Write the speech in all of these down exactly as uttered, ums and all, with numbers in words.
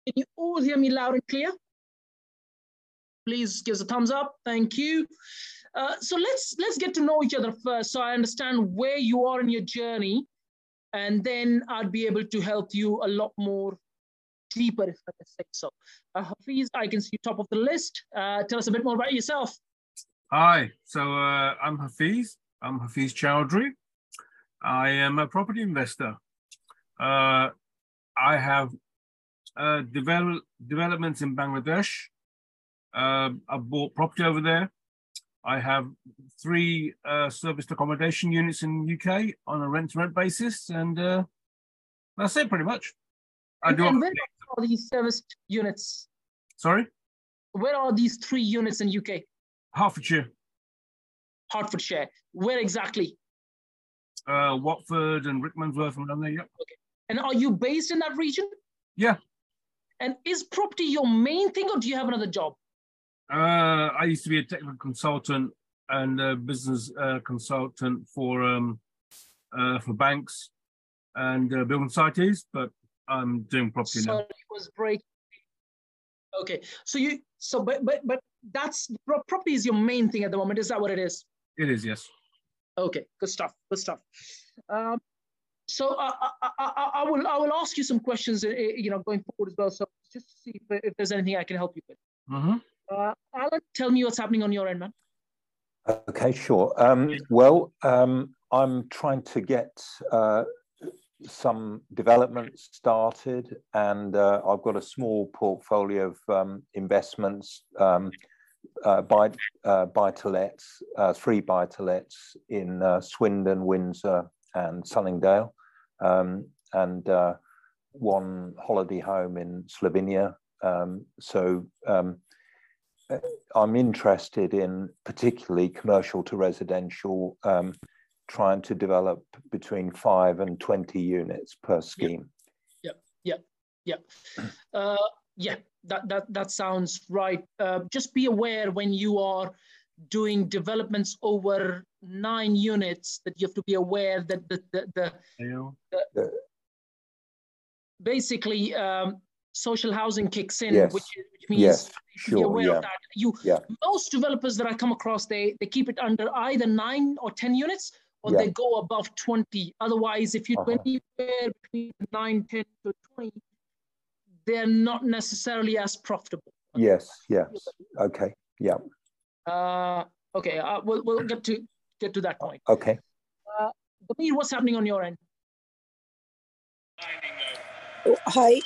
Can you all hear me loud and clear? Please give us a thumbs up. Thank you. Uh, so let's let's get to know each other first, so I understand where you are in your journey, and then I'd be able to help you a lot more deeper, if I can say so. Uh, Hafiz, I can see you top of the list. Uh, tell us a bit more about yourself. Hi, so uh, I'm Hafiz. I'm Hafiz Chowdhury. I am a property investor. Uh, I have uh, develop, developments in Bangladesh. Uh, I've bought property over there. I have three uh, serviced accommodation units in the U K on a rent-to-rent basis, and uh, that's it pretty much. I And, do. and where are these serviced units? Sorry? Where are these three units in U K? Hertfordshire. Hertfordshire. Where exactly? Uh, Watford and Rickmansworth and down there, yeah. Okay. And are you based in that region? Yeah. And is property your main thing, or do you have another job? Uh, I used to be a technical consultant and a business uh, consultant for um, uh, for banks and uh, building societies, but I'm doing property Sorry, now. it was break. Okay, so you so but but but that's property is your main thing at the moment. Is that what it is? It is, yes. Okay, good stuff. Good stuff. Um, so uh, I, I, I will I will ask you some questions, uh, you know, going forward as well. So just to see if, if there's anything I can help you with. Mm-hmm. Uh, Alan, tell me what's happening on your end, man. Okay, sure. Um, well, um, I'm trying to get uh, some development started, and uh, I've got a small portfolio of um, investments, um, uh, buy, uh, buy-to-lets, uh, three buy-to-lets in uh, Swindon, Windsor, and Sunningdale, um, and uh, one holiday home in Slovenia. Um, so. Um, I'm interested in particularly commercial to residential, um, trying to develop between five and twenty units per scheme. Yeah, yeah, yeah, yeah. Uh, yeah, that, that, that sounds right. Uh, just be aware when you are doing developments over nine units that you have to be aware that the, the, the, the, the basically um, social housing kicks in, yes. which, which means yes. to be sure, aware yeah. of that. You, yeah. Most developers that I come across, they, they keep it under either nine or ten units, or yeah. they go above twenty. Otherwise, if you're uh-huh. anywhere between nine, ten to twenty, they're not necessarily as profitable. Yes, yes. Okay, yeah. Uh, okay, uh, we'll, we'll get to get to that point. Okay. Uh, Damir, what's happening on your end? Oh, hi.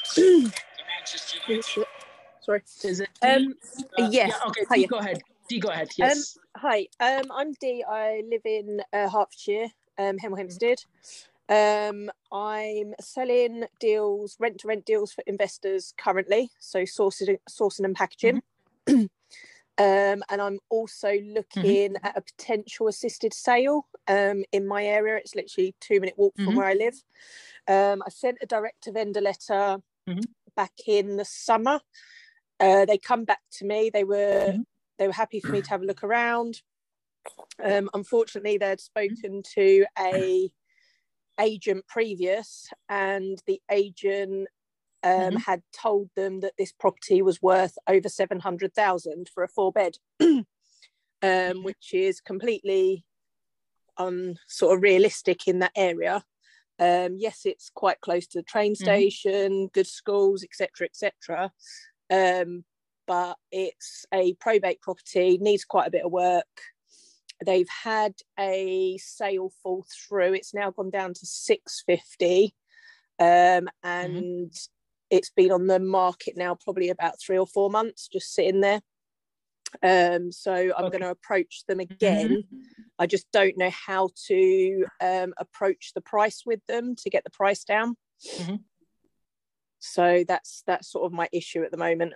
Sorry. Is it? Um, uh, yes. Yeah, okay, Hi. Dee, go ahead. Dee, go ahead. Yes. Um, hi. Um, I'm Dee. I live in uh, Hertfordshire, um, Hemel Hempstead. Um, I'm selling deals, rent-to-rent deals for investors currently, so sourcing, sourcing and packaging. Mm-hmm. um, and I'm also looking mm-hmm. at a potential assisted sale um, in my area. It's literally a two-minute walk from mm-hmm. where I live. Um, I sent a direct-to-vendor letter mm-hmm. back in the summer. Uh, they come back to me. They were mm-hmm. they were happy for me to have a look around. Um, unfortunately, they'd spoken to a agent previous, and the agent um, mm-hmm. had told them that this property was worth over seven hundred thousand for a four bed, um, mm-hmm. which is completely um, sort of realistic in that area. Um, yes, it's quite close to the train station, mm-hmm. good schools, et cetera, et cetera. Um, but it's a probate property, needs quite a bit of work. They've had a sale fall through. It's now gone down to six fifty, um, and mm-hmm. it's been on the market now probably about three or four months, just sitting there. Um, so I'm okay. going to approach them again. Mm-hmm. I just don't know how to um, approach the price with them to get the price down. Mm-hmm. So that's that's sort of my issue at the moment.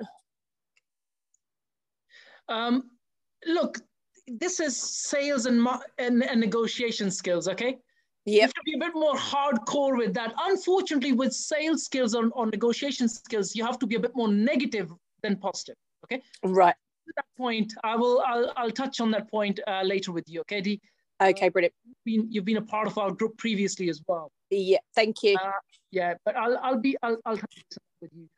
Um, look, this is sales and, and, and negotiation skills, okay? Yep. You have to be a bit more hardcore with that. Unfortunately, with sales skills or, or negotiation skills, you have to be a bit more negative than positive, okay? Right. At that point, I will, I'll, I'll touch on that point uh, later with you, okay, Dee? Okay, brilliant. You've been, you've been a part of our group previously as well. Yeah, thank you. Uh, yeah, but I'll, I'll be, I'll, I'll touch with you.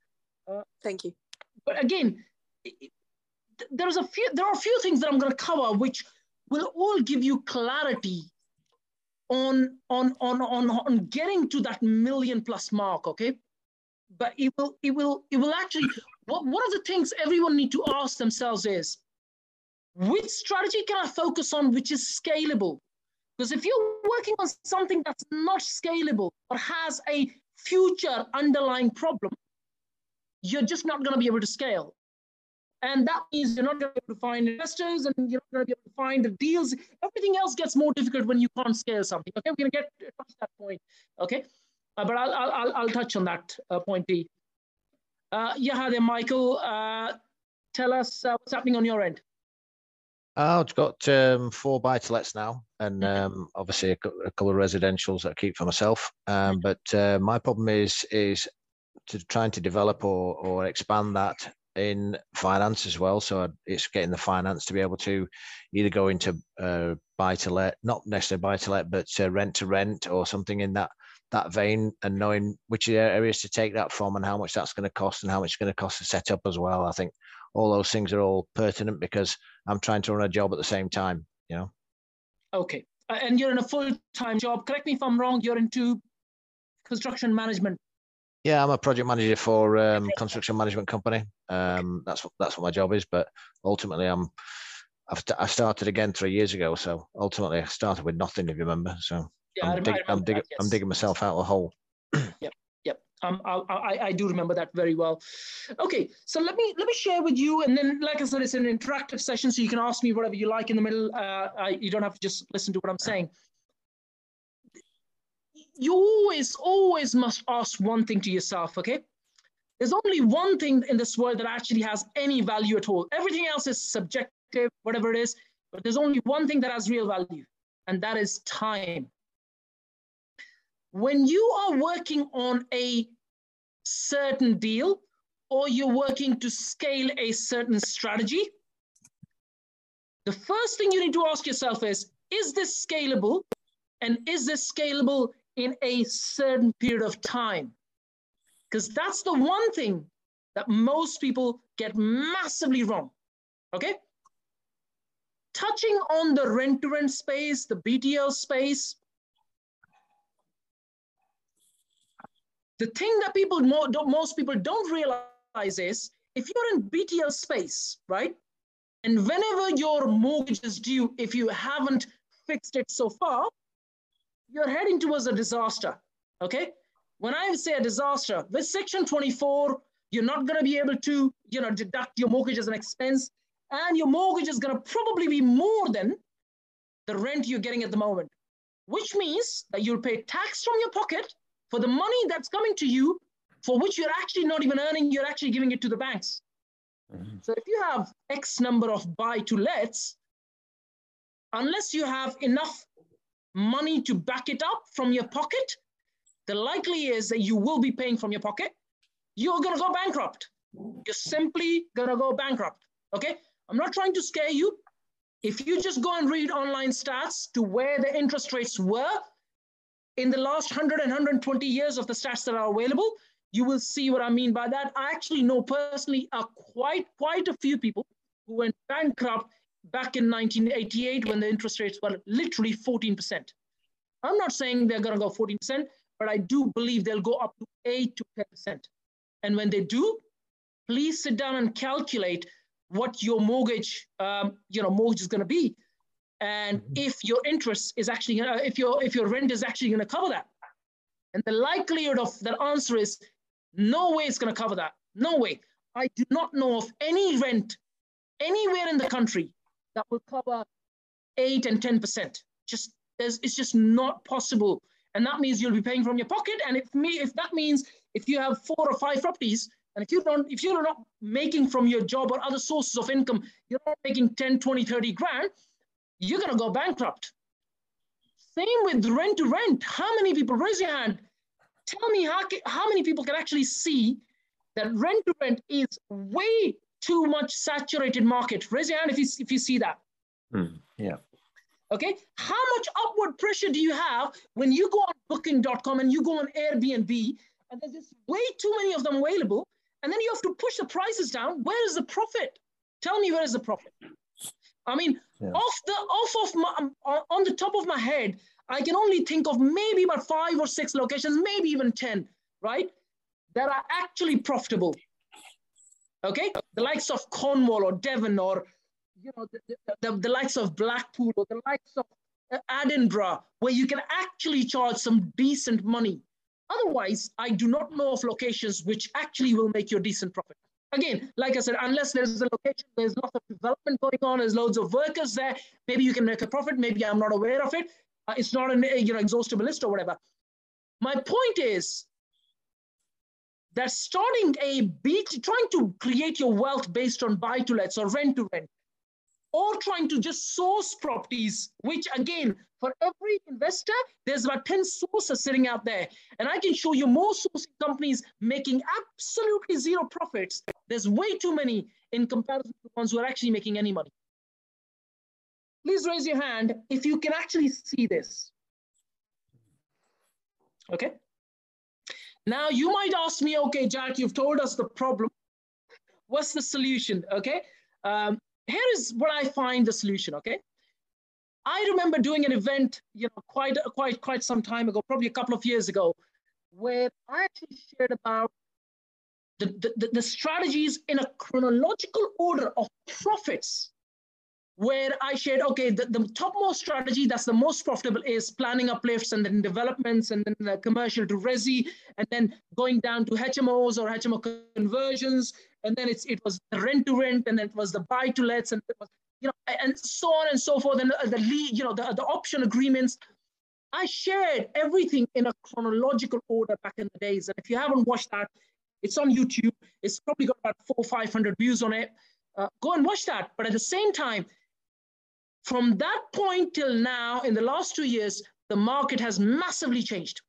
Uh, Thank you. But again, it, there's a few, there are a few things that I'm going to cover which will all give you clarity on, on, on, on, on getting to that million plus mark, okay? But it will, it will, it will actually, one of the things everyone need to ask themselves is, which strategy can I focus on which is scalable? Because if you're working on something that's not scalable or has a future underlying problem, you're just not going to be able to scale. And that means you're not going to be able to find investors and you're not going to be able to find the deals. Everything else gets more difficult when you can't scale something. Okay, we're going to get to that point. Okay, uh, but I'll, I'll, I'll touch on that uh, point B. Uh, yeah, hi there, Michael. Uh, tell us uh, what's happening on your end. Oh, I've got um, four buy-to-lets now, and um, obviously a, a couple of residentials that I keep for myself. Um, but uh, my problem is is to trying to develop or or expand that in finance as well. So it's getting the finance to be able to either go into uh, buy-to-let, not necessarily buy-to-let, but uh, rent-to-rent or something in that that vein, and knowing which areas to take that from and how much that's going to cost and how much it's going to cost to set up as well. I think all those things are all pertinent because I'm trying to run a job at the same time, you know. Okay, uh, and you're in a full-time job. Correct me if I'm wrong. You're into construction management. Yeah, I'm a project manager for um, construction management company. Um, that's what that's what my job is. But ultimately, I'm I've I started again three years ago. So ultimately, I started with nothing, if you remember. So yeah, I'm, dig, I'm, dig, that, yes. I'm digging myself out of a hole. Yep. Yep, um, I, I, I do remember that very well. Okay, so let me let me share with you, and then, like I said, it's an interactive session, so you can ask me whatever you like in the middle. Uh, I, you don't have to just listen to what I'm saying. You always, always must ask one thing to yourself, okay? There's only one thing in this world that actually has any value at all. Everything else is subjective, whatever it is, but there's only one thing that has real value, and that is time. When you are working on a certain deal or you're working to scale a certain strategy, the first thing you need to ask yourself is, is this scalable? And is this scalable in a certain period of time? Because that's the one thing that most people get massively wrong, okay? Touching on the rent-to-rent space, the B T L space, the thing that people, most people don't realize is, if you're in B T L space, right? And whenever your mortgage is due, if you haven't fixed it so far, you're heading towards a disaster, okay? When I say a disaster, with Section twenty-four, you're not gonna be able to, you know, deduct your mortgage as an expense, and your mortgage is gonna probably be more than the rent you're getting at the moment, which means that you'll pay tax from your pocket for the money that's coming to you, for which you're actually not even earning, you're actually giving it to the banks. Mm-hmm. So if you have X number of buy-to-lets, unless you have enough money to back it up from your pocket, the likely is that you will be paying from your pocket. You're gonna go bankrupt. You're simply gonna go bankrupt, okay? I'm not trying to scare you. If you just go and read online stats to where the interest rates were in the last one hundred and one hundred twenty years of the stats that are available, you will see what I mean by that. I actually know personally uh, quite, quite a few people who went bankrupt back in nineteen eighty-eight when the interest rates were literally fourteen percent. I'm not saying they're gonna go fourteen percent, but I do believe they'll go up to eight to ten percent. And when they do, please sit down and calculate what your mortgage, um, you know, mortgage is gonna be. And if your interest is actually, gonna, if your if your rent is actually gonna cover that. And the likelihood of that answer is no way it's gonna cover that, no way. I do not know of any rent anywhere in the country that will cover eight and ten percent. Just there's, it's just not possible. And that means you'll be paying from your pocket. And if me, if that means if you have four or five properties, and if you don't, if you're not making from your job or other sources of income, you're not making ten, twenty, thirty grand, you're gonna go bankrupt. Same with rent to rent. How many people, raise your hand, tell me how, how many people can actually see that rent to rent is way too much saturated market? Raise your hand if you, if you see that. Mm, yeah. Okay, how much upward pressure do you have when you go on booking dot com and you go on Airbnb and there's just way too many of them available, and then you have to push the prices down. Where is the profit? Tell me, where is the profit? I mean, yeah. off the off of my, on the top of my head, I can only think of maybe about five or six locations, maybe even ten, right, that are actually profitable. Okay, the likes of Cornwall or Devon, or you know, the, the, the likes of Blackpool, or the likes of Edinburgh, where you can actually charge some decent money. Otherwise, I do not know of locations which actually will make you a decent profit. Again, like I said, unless there's a location, there's lots of development going on, there's loads of workers there, maybe you can make a profit, maybe I'm not aware of it. Uh, it's not an you know, exhaustible list or whatever. My point is that starting a beat, trying to create your wealth based on buy-to-lets or rent-to-rent, or trying to just source properties, which again, for every investor, there's about ten sources sitting out there. And I can show you more sourcing companies making absolutely zero profits. There's way too many in comparison to the ones who are actually making any money. Please raise your hand if you can actually see this. Okay. Now you might ask me, okay, Jack, you've told us the problem. What's the solution? Okay. Um, Here is what I find the solution, okay? I remember doing an event, you know, quite, quite, quite some time ago, probably a couple of years ago, where I actually shared about the, the, the strategies in a chronological order of profits, where I shared, okay, the, the topmost strategy that's the most profitable is planning uplifts and then developments and then the commercial to resi, and then going down to H M Os or H M O conversions. And then it's, it was the rent to rent, and then it was the buy to lets, and it was, you know, and so on and so forth. And the, the lead, you know, the, the option agreements. I shared everything in a chronological order back in the days. And if you haven't watched that, it's on YouTube. It's probably got about four or five hundred views on it. Uh, go and watch that. But at the same time, from that point till now, in the last two years, the market has massively changed.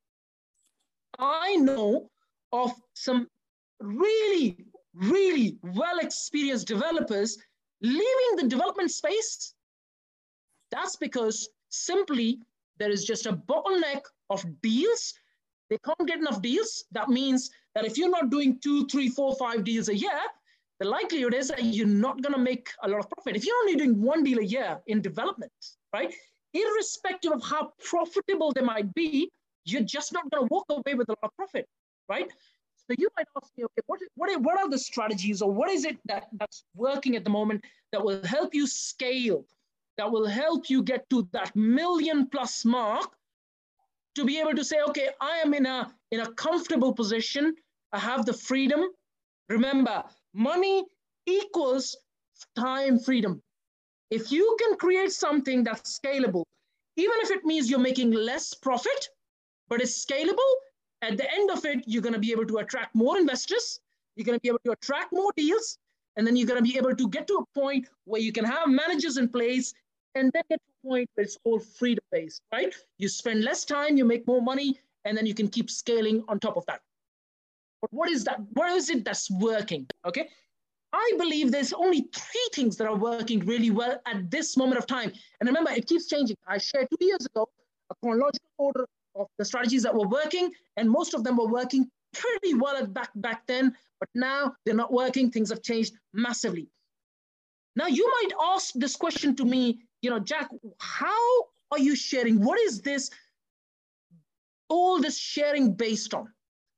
I know of some really really well-experienced developers leaving the development space. That's because simply there is just a bottleneck of deals. They can't get enough deals. That means that if you're not doing two, three, four, five deals a year, the likelihood is that you're not going to make a lot of profit. If you're only doing one deal a year in development, right, irrespective of how profitable they might be, you're just not going to walk away with a lot of profit, right? So you might ask me, okay, what, what, what are the strategies, or what is it that, that's working at the moment that will help you scale, that will help you get to that million plus mark, to be able to say, okay, I am in a, in a comfortable position. I have the freedom. Remember, money equals time freedom. If you can create something that's scalable, even if it means you're making less profit, but it's scalable, at the end of it, you're going to be able to attract more investors. You're going to be able to attract more deals. And then you're going to be able to get to a point where you can have managers in place, and then get to a point where it's all freedom-based, right? You spend less time, you make more money, and then you can keep scaling on top of that. But what is that? What is it that's working, okay? I believe there's only three things that are working really well at this moment of time. And remember, it keeps changing. I shared two years ago a chronological order of the strategies that were working, and most of them were working pretty well at back, back then, but now they're not working. Things have changed massively. Now, you might ask this question to me, you know, Jack, how are you sharing? What is this, all this sharing based on?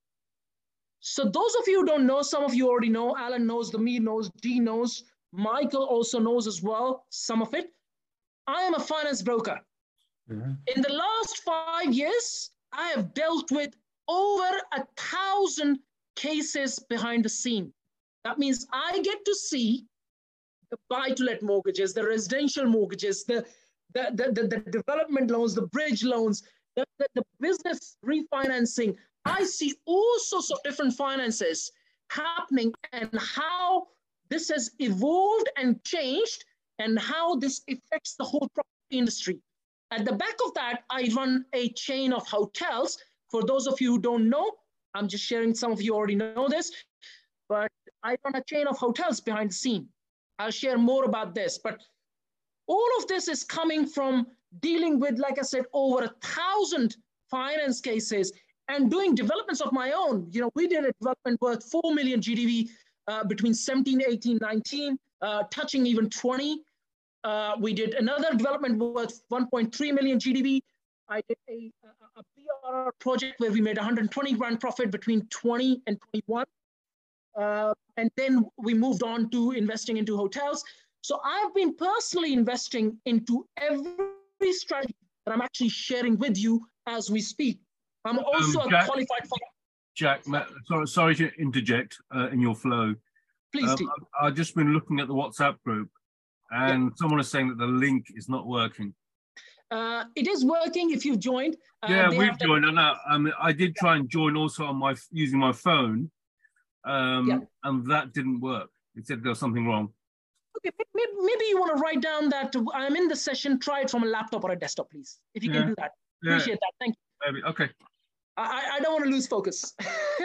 So those of you who don't know, some of you already know, Alan knows, the me knows, Dee knows, Michael also knows as well, some of it. I am a finance broker. Mm-hmm. In the last five years, I have dealt with over a thousand cases behind the scene. That means I get to see the buy-to-let mortgages, the residential mortgages, the, the, the, the, the development loans, the bridge loans, the, the, the business refinancing. I see all sorts of different finances happening, and how this has evolved and changed, and how this affects the whole property industry. At the back of that, I run a chain of hotels. For those of you who don't know, I'm just sharing, some of you already know this, but I run a chain of hotels behind the scene. I'll share more about this, but all of this is coming from dealing with, like I said, over a thousand finance cases and doing developments of my own. You know, we did a development worth four million G D V uh, between seventeen, eighteen, nineteen, uh, touching even twenty. Uh, we did another development worth one point three million G D V. I did a, a, a P R R project where we made one hundred twenty grand profit between twenty and twenty-one. Uh, and then we moved on to investing into hotels. So I've been personally investing into every strategy that I'm actually sharing with you as we speak. I'm also um, Jack, a qualified for Jack, sorry, sorry to interject uh, in your flow. Please um, do. I, I've just been looking at the WhatsApp group, and yeah. someone is saying that the link is not working. Uh, it is working if you've joined. Uh, yeah, we've joined. And I, I, mean, I did try and join also on my using my phone, um, yeah. and that didn't work. It said there was something wrong. Okay, maybe, maybe you want to write down that I'm in the session. Try it from a laptop or a desktop, please. If you yeah. can do that, yeah. appreciate that. Thank you. Maybe. Okay. I, I don't want to lose focus.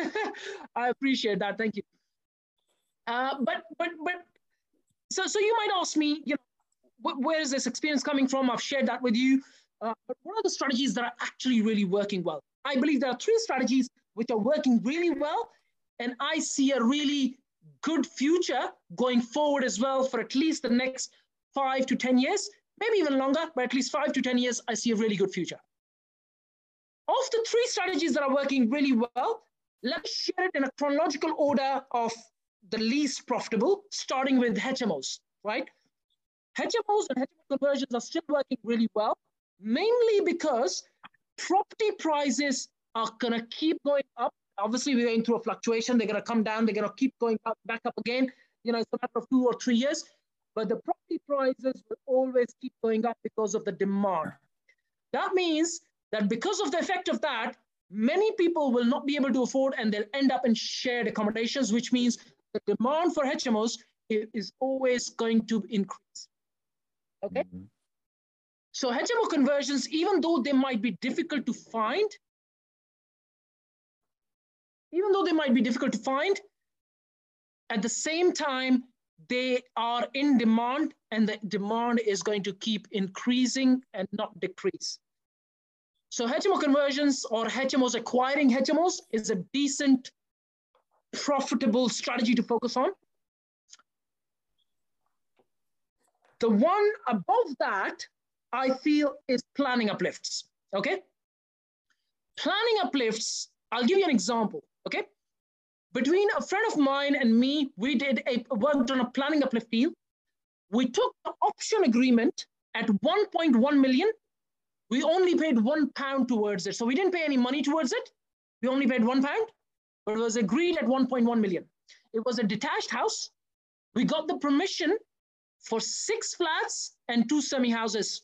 I appreciate that. Thank you. Uh, but but but so so you might ask me, you know, wh where is this experience coming from? I've shared that with you. Uh, but what are the strategies that are actually really working well? I believe there are three strategies which are working really well, and I see a really good future going forward as well for at least the next five to ten years, maybe even longer, but at least five to ten years, I see a really good future. Of the three strategies that are working really well, let's share it in a chronological order of the least profitable, starting with H M Os, right? H M Os and H M O conversions are still working really well, mainly because property prices are gonna keep going up. Obviously, we're going through a fluctuation. They're gonna come down. They're gonna keep going up, back up again. You know, it's a matter of two or three years. But the property prices will always keep going up because of the demand. That means that because of the effect of that, many people will not be able to afford and they'll end up in shared accommodations, which means the demand for H M Os is always going to increase. Okay? Mm-hmm. So H M O conversions, even though they might be difficult to find, even though they might be difficult to find, at the same time, they are in demand and the demand is going to keep increasing and not decrease. So H M O conversions or H M Os acquiring H M Os is a decent, profitable strategy to focus on. The one above that, I feel, is planning uplifts, okay? Planning uplifts, I'll give you an example, okay? Between a friend of mine and me, we did a, worked on a planning uplift deal. We took the option agreement at one point one million. We only paid one pound towards it. So we didn't pay any money towards it. We only paid one pound, but it was agreed at one point one million. It was a detached house. We got the permission for six flats and two semi-houses.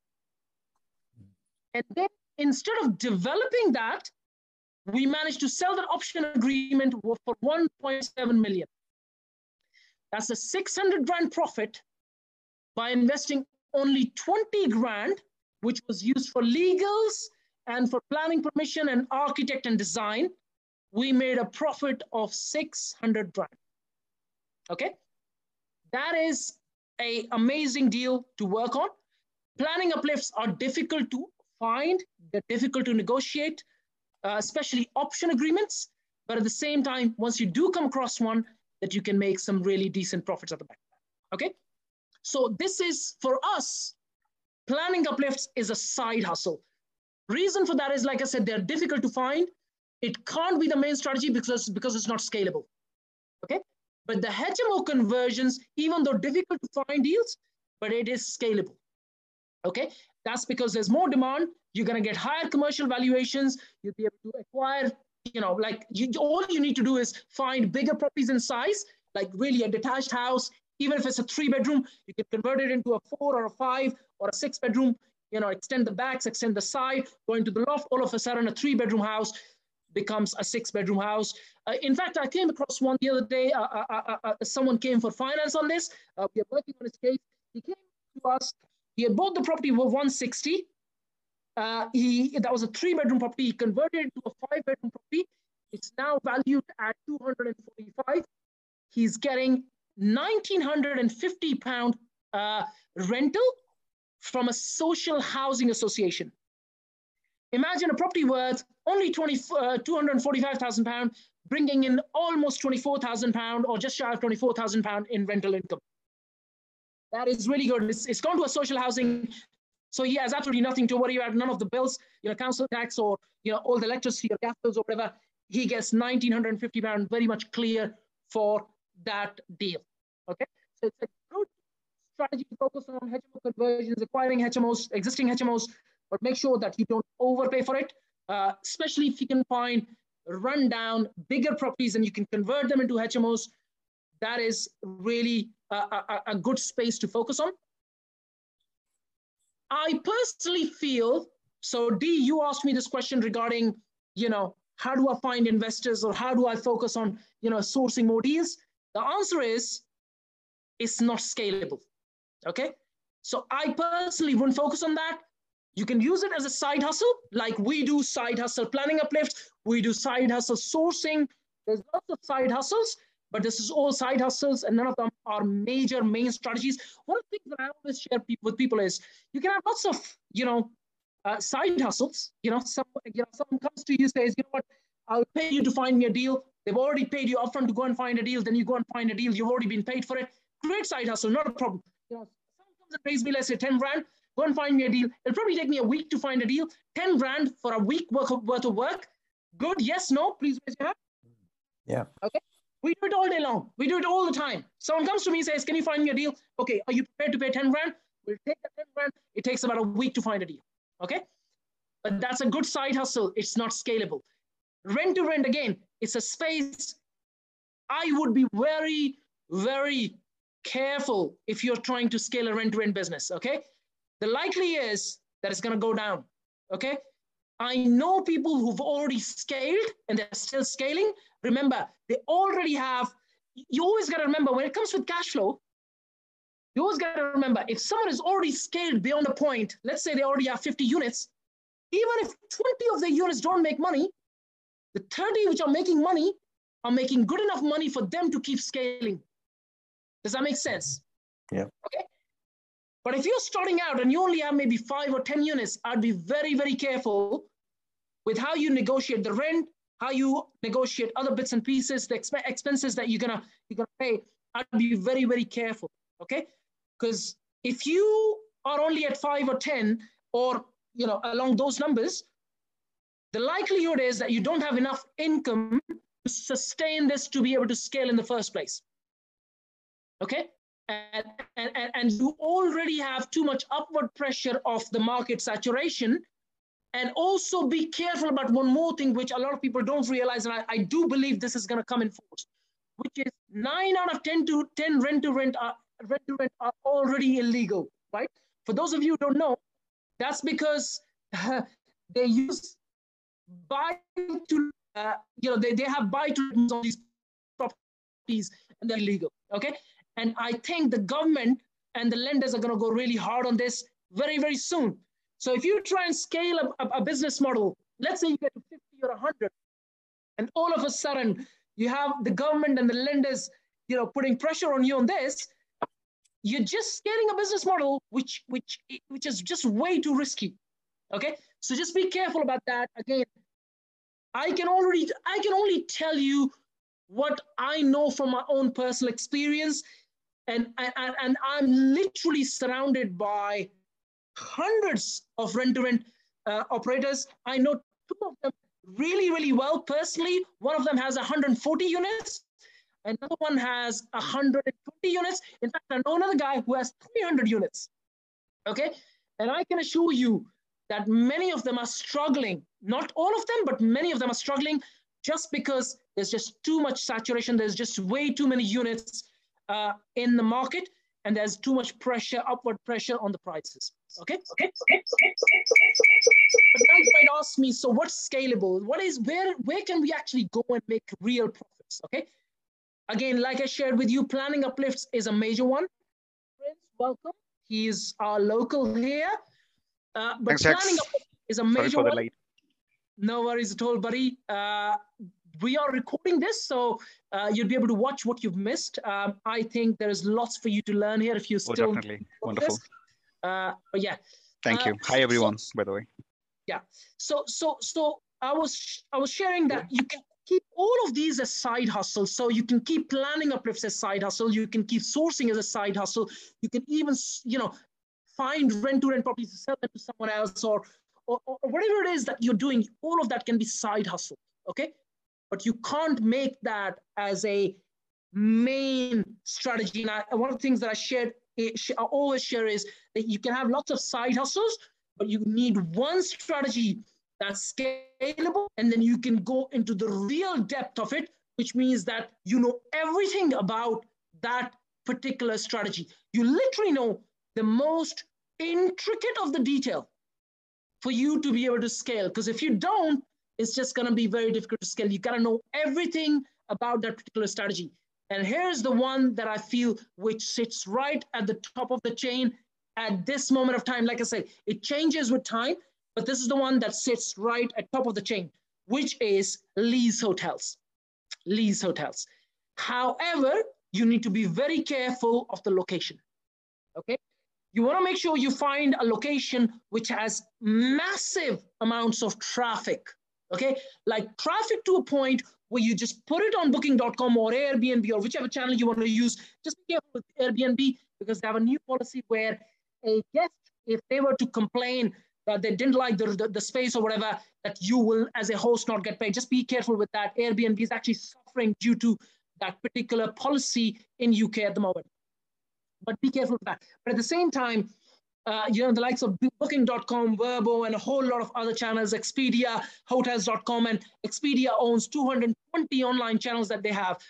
And then instead of developing that, we managed to sell that option agreement for one point seven million. That's a six hundred grand profit by investing only twenty grand, which was used for legals and for planning permission and architect and design. We made a profit of six hundred grand, okay? That is an amazing deal to work on. Planning uplifts are difficult to find, they're difficult to negotiate, uh, especially option agreements. But at the same time, once you do come across one, that you can make some really decent profits at the back, okay? So this is, for us, planning uplifts is a side hustle. Reason for that is, like I said, they're difficult to find. It can't be the main strategy because, because it's not scalable, okay? But the H M O conversions, even though difficult to find deals, but it is scalable, okay? That's because there's more demand. You're gonna get higher commercial valuations. You'll be able to acquire, you know, like you, all you need to do is find bigger properties in size, like really a detached house. Even if it's a three bedroom, you can convert it into a four or a five or a six bedroom, you know, extend the backs, extend the side, go into the loft. All of a sudden, a three bedroom house becomes a six bedroom house. Uh, in fact, I came across one the other day. Uh, uh, uh, uh, someone came for finance on this. Uh, we are working on his case. He came to us. He had bought the property for one sixty. Uh, he that was a three bedroom property. He converted it to a five bedroom property. It's now valued at two hundred forty-five. He's getting one thousand nine hundred fifty pound uh, rental from a social housing association. Imagine a property worth only twenty, uh, two hundred forty-five thousand pounds, bringing in almost twenty-four thousand pounds or just shy of twenty-four thousand pounds in rental income. That is really good. It's, it's gone to a social housing. So he has absolutely nothing to worry about. None of the bills, you know, council tax or, you know, all the electricity or gas bills or whatever. He gets one thousand nine hundred fifty pounds, very much clear for that deal. Okay. So it's a good strategy to focus on H M O conversions, acquiring H M Os, existing H M Os, but make sure that you don't overpay for it, uh, especially if you can find rundown, bigger properties and you can convert them into H M Os. That is really a, a, a good space to focus on. I personally feel, so Dee, you asked me this question regarding, you know, how do I find investors or how do I focus on, you know, sourcing more deals? The answer is, it's not scalable, okay? So I personally wouldn't focus on that. You can use it as a side hustle, like we do side hustle planning uplifts, we do side hustle sourcing. There's lots of side hustles, but this is all side hustles and none of them are major main strategies. One of the things that I always share with people is you can have lots of, you know, uh, side hustles. You know, some, you know, someone comes to you, says, you know what, I'll pay you to find me a deal. They've already paid you upfront to go and find a deal. Then you go and find a deal. You've already been paid for it. Great side hustle, not a problem. You know, someone comes and pays me, let's say ten grand, go and find me a deal. It'll probably take me a week to find a deal. ten grand for a week worth of, worth of work. Good, yes, no, please raise your hand. Yeah. Okay. We do it all day long. We do it all the time. Someone comes to me and says, can you find me a deal? Okay, are you prepared to pay ten grand? We'll take that ten grand. It takes about a week to find a deal. Okay. But that's a good side hustle. It's not scalable. Rent to rent, again, it's a space. I would be very, very careful if you're trying to scale a rent to rent business. Okay. The likely is that it's going to go down. Okay. I know people who've already scaled and they're still scaling. Remember, they already have, you always got to remember when it comes with cash flow, you always got to remember if someone is already scaled beyond a point, let's say they already have fifty units, even if twenty of the units don't make money, the thirty which are making money are making good enough money for them to keep scaling. Does that make sense? Yeah. Okay. But if you're starting out and you only have maybe five or ten units, I'd be very, very careful with how you negotiate the rent, how you negotiate other bits and pieces, the exp expenses that you're gonna you're gonna pay. I'd be very, very careful. Okay, because if you are only at five or ten, or you know along those numbers, the likelihood is that you don't have enough income to sustain this to be able to scale in the first place. Okay. And, and, and you already have too much upward pressure of the market saturation. And also be careful about one more thing, which a lot of people don't realize, and I, I do believe this is going to come in force, which is nine out of ten to ten rent to rent are, rent to rent are already illegal, right? For those of you who don't know, that's because uh, they use buy to, uh, you know, they, they have buy to on these properties and they're illegal, okay? And I think the government and the lenders are going to go really hard on this very, very soon. So if you try and scale a, a, a business model, let's say you get to fifty or one hundred, and all of a sudden you have the government and the lenders, you know, putting pressure on you on this, you're just scaling a business model which, which, which is just way too risky, okay? So just be careful about that. Again, I can already, I can only tell you what I know from my own personal experience. And, and, and I'm literally surrounded by hundreds of rent-to-rent uh, operators. I know two of them really, really well personally. One of them has one hundred forty units. Another one has one hundred twenty units. In fact, I know another guy who has three hundred units. Okay. And I can assure you that many of them are struggling. Not all of them, but many of them are struggling just because there's just too much saturation. There's just way too many units uh, in the market, and there's too much pressure, upward pressure on the prices. Okay. Okay. But guys might ask me, so what's scalable? What is where? Where can we actually go and make real profits? Okay. Again, like I shared with you, planning uplifts is a major one. Prince, welcome. He is our local here. Uh, but Thanks, planning uplifts is a major Sorry for the one. late. No worries at all, buddy. Uh, we are recording this, so uh, you'll be able to watch what you've missed. Um, I think there is lots for you to learn here if you Oh, still. definitely. Wonderful. Uh, but yeah. Thank Uh, you. Hi, everyone, so, by the way. yeah. So, so, so I was I was sharing that you can keep all of these as side hustles. So you can keep planning uplifts as side hustle. You can keep sourcing as a side hustle. You can even, you know, find rent-to-rent properties to sell them to someone else, or, or, or whatever it is that you're doing. All of that can be side hustle, okay? But you can't make that as a main strategy. And I, one of the things that I shared, I always share is that you can have lots of side hustles, but you need one strategy that's scalable, and then you can go into the real depth of it, which means that you know everything about that particular strategy. You literally know the most intricate of the detail for you to be able to scale. Because if you don't, it's just going to be very difficult to scale. You got to know everything about that particular strategy. And here's the one that I feel which sits right at the top of the chain at this moment of time. Like I said, it changes with time, but this is the one that sits right at top of the chain, which is lease hotels. Lease hotels. However, you need to be very careful of the location, okay? You want to make sure you find a location which has massive amounts of traffic, okay? Like traffic to a point where you just put it on booking dot com or Airbnb or whichever channel you want to use. Just be careful with Airbnb because they have a new policy where a guest, if they were to complain that they didn't like the, the, the space or whatever, that you will, as a host, not get paid. Just be careful with that. Airbnb is actually suffering due to that particular policy in U K at the moment. But be careful with that. But at the same time, uh, you know, the likes of booking dot com, Vrbo, and a whole lot of other channels, Expedia, hotels dot com, and Expedia owns two hundred twenty online channels that they have.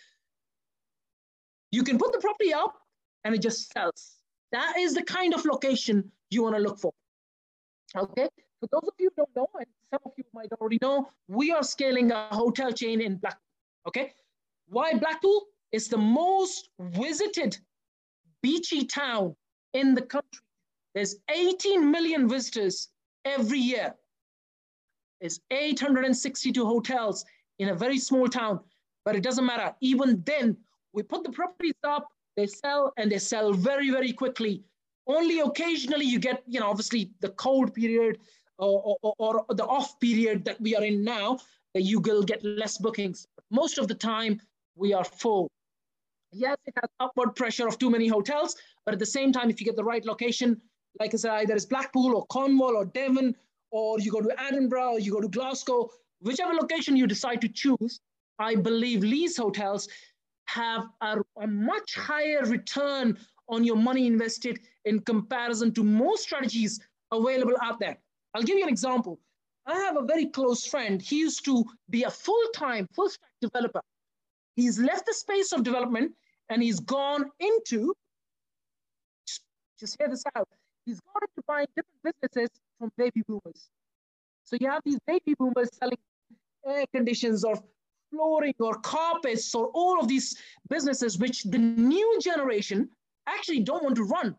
You can put the property up and it just sells. That is the kind of location you want to look for. Okay, for those of you who don't know, and some of you might already know, we are scaling a hotel chain in Blackpool. Okay, why Blackpool? It's the most visited beachy town in the country. There's eighteen million visitors every year. There's eight hundred sixty-two hotels in a very small town, but it doesn't matter. Even then, we put the properties up, they sell, and they sell very, very quickly. Only occasionally you get, you know, obviously the cold period or, or, or the off period that we are in now, that you will get less bookings. Most of the time, we are full. Yes, it has upward pressure of too many hotels, but at the same time, if you get the right location, like I said, either it's Blackpool or Cornwall or Devon, or you go to Edinburgh, or you go to Glasgow, whichever location you decide to choose, I believe lease hotels have a, a much higher return on your money invested in comparison to most strategies available out there. I'll give you an example. I have a very close friend. He used to be a full-time, full-stack developer. He's left the space of development and he's gone into, just, just hear this out, he's gone into buying different businesses from baby boomers. So you have these baby boomers selling air conditions or flooring or carpets or all of these businesses which the new generation actually don't want to run,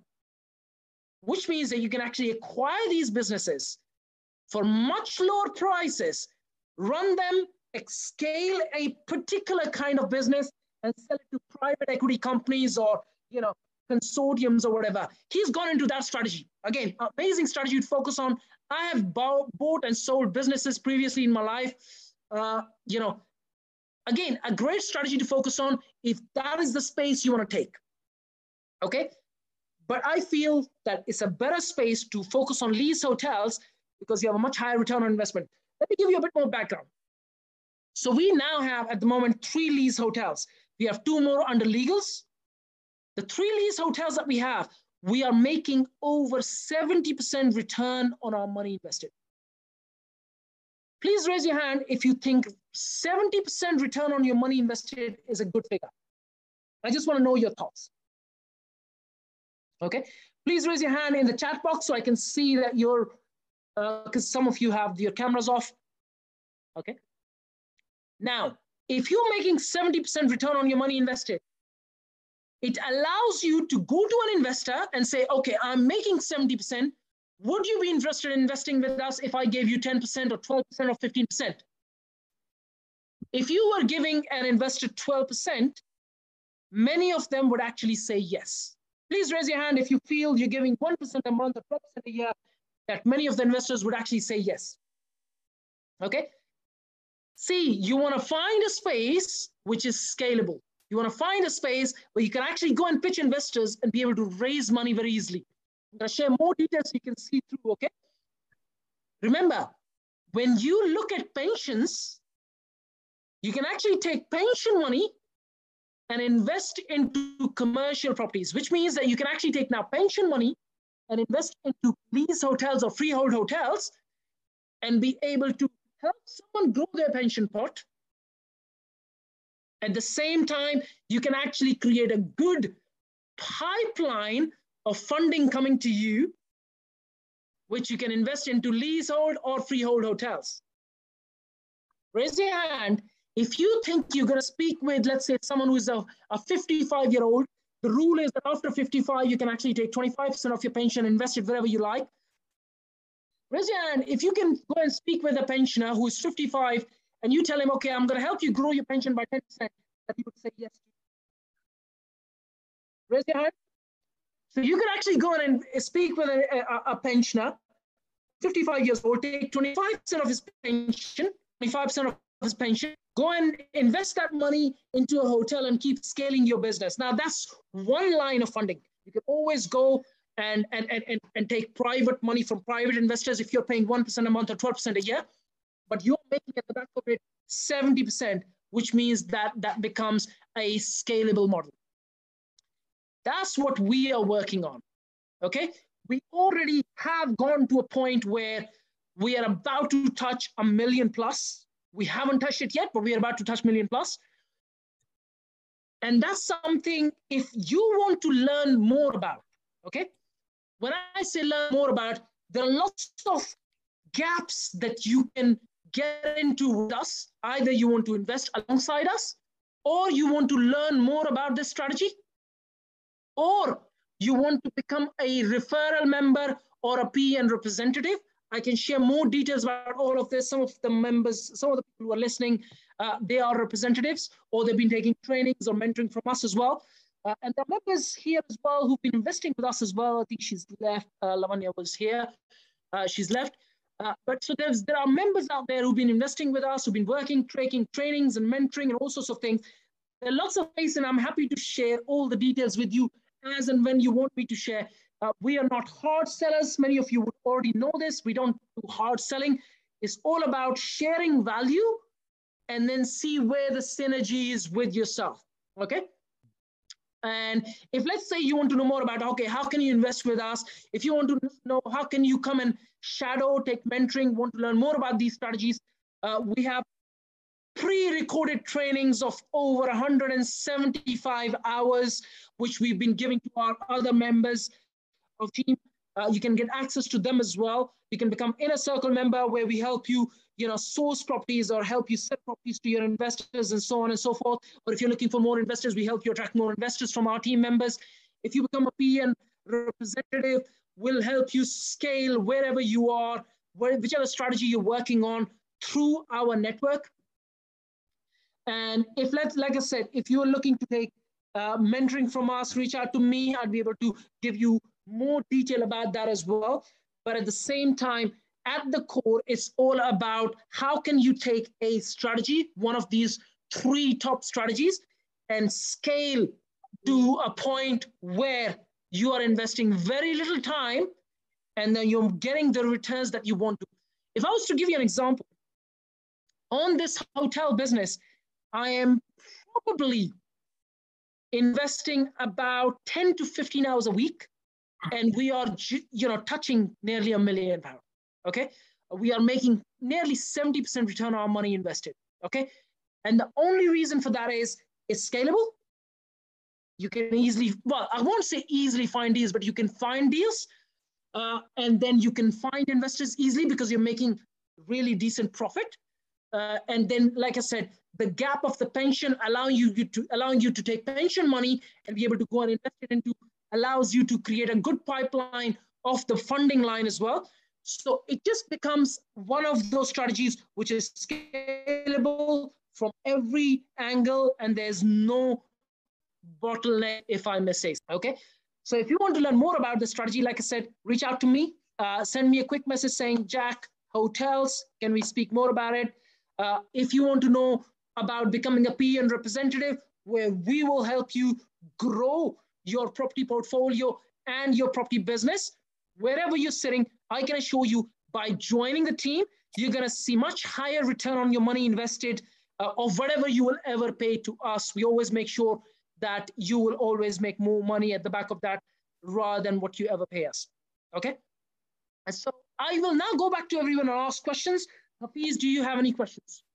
which means that you can actually acquire these businesses for much lower prices, run them, scale a particular kind of business and sell it to private equity companies or, you know, consortiums or whatever. He's gone into that strategy. Again, amazing strategy to focus on. I have bought and sold businesses previously in my life. Uh, you know, again, a great strategy to focus on if that is the space you want to take. Okay, but I feel that it's a better space to focus on lease hotels because you have a much higher return on investment. Let me give you a bit more background. So we now have at the moment three lease hotels. We have two more under legals. The three lease hotels that we have, we are making over seventy percent return on our money invested. Please raise your hand if you think seventy percent return on your money invested is a good figure. I just want to know your thoughts. Okay, please raise your hand in the chat box so I can see that you're, because uh, some of you have your cameras off. Okay. Now, if you're making seventy percent return on your money invested, it allows you to go to an investor and say, okay, I'm making seventy percent. Would you be interested in investing with us if I gave you ten percent or twelve percent or fifteen percent? If you were giving an investor twelve percent, many of them would actually say yes. Please raise your hand if you feel you're giving one percent a month or twelve percent a year, that many of the investors would actually say yes. Okay? See, you want to find a space which is scalable. You want to find a space where you can actually go and pitch investors and be able to raise money very easily. I'm going to share more details so you can see through, okay? Remember, when you look at pensions, you can actually take pension money and invest into commercial properties, which means that you can actually take now pension money and invest into lease hotels or freehold hotels and be able to help someone grow their pension pot. At the same time, you can actually create a good pipeline of funding coming to you, which you can invest into leasehold or freehold hotels. Raise your hand if you think you're going to speak with, let's say, someone who's a, a fifty-five-year-old. The rule is that after fifty-five, you can actually take twenty-five percent of your pension, invest it wherever you like. Raise your hand if you can go and speak with a pensioner who is fifty-five and you tell him, okay, I'm going to help you grow your pension by ten percent, that he would say yes. Raise your hand. So you can actually go and speak with a, a, a pensioner, fifty-five years old, take twenty-five percent of his pension, twenty-five percent of his pension, go and invest that money into a hotel and keep scaling your business. Now that's one line of funding. You can always go and, and, and, and take private money from private investors if you're paying one percent a month or twelve percent a year, but you're making at the back of it seventy percent, which means that that becomes a scalable model. That's what we are working on, okay? We already have gone to a point where we are about to touch a million plus. We haven't touched it yet, but we are about to touch million plus. And that's something, if you want to learn more about, okay? When I say learn more about, there are lots of gaps that you can get into with us. Either you want to invest alongside us, or you want to learn more about this strategy, or you want to become a referral member or a P N representative. I can share more details about all of this. Some of the members, some of the people who are listening, uh, they are representatives, or they've been taking trainings or mentoring from us as well. Uh, and there are members here as well who've been investing with us as well. I think she's left. Uh, Lavanya was here. Uh, she's left. Uh, but so there's, there are members out there who've been investing with us, who've been working, taking trainings and mentoring and all sorts of things. There are lots of ways, and I'm happy to share all the details with you as and when you want me to share. Uh, we are not hard sellers. Many of you would already know this. We don't do hard selling. It's all about sharing value and then see where the synergy is with yourself, okay? And if, let's say, you want to know more about, okay, how can you invest with us? If you want to know how can you come and shadow, take mentoring, want to learn more about these strategies, uh, we have pre-recorded trainings of over one hundred seventy-five hours, which we've been giving to our other members of team. Uh, you can get access to them as well. You can become Inner Circle member, where we help you, you know, source properties or help you set properties to your investors and so on and so forth. Or if you're looking for more investors, we help you attract more investors from our team members. If you become a P N representative, we'll help you scale wherever you are, where, whichever strategy you're working on through our network. And if, let's, like I said, if you're looking to take uh, mentoring from us, reach out to me. I'd be able to give you more detail about that as well. But at the same time, at the core, it's all about how can you take a strategy, one of these three top strategies, and scale to a point where you are investing very little time and then you're getting the returns that you want to. If I was to give you an example, on this hotel business, I am probably investing about ten to fifteen hours a week, and we are, you know, touching nearly a million pounds. Okay, we are making nearly seventy percent return on our money invested. Okay, and the only reason for that is it's scalable. You can easily, well, I won't say easily find deals, but you can find deals, uh, and then you can find investors easily because you're making really decent profit. Uh, and then, like I said, the gap of the pension allowing you, you to allowing you to take pension money and be able to go and invest it into allows you to create a good pipeline of the funding line as well. So it just becomes one of those strategies which is scalable from every angle, and there's no bottleneck, if I may say. Okay. So if you want to learn more about the strategy, like I said, reach out to me, uh, send me a quick message saying, Jack, hotels, can we speak more about it? Uh, if you want to know about becoming a P N representative, where we will help you grow your property portfolio and your property business, wherever you're sitting, I can assure you by joining the team, you're going to see much higher return on your money invested uh, of whatever you will ever pay to us. We always make sure that you will always make more money at the back of that rather than what you ever pay us. Okay? And so I will now go back to everyone and ask questions. Hafiz, do you have any questions?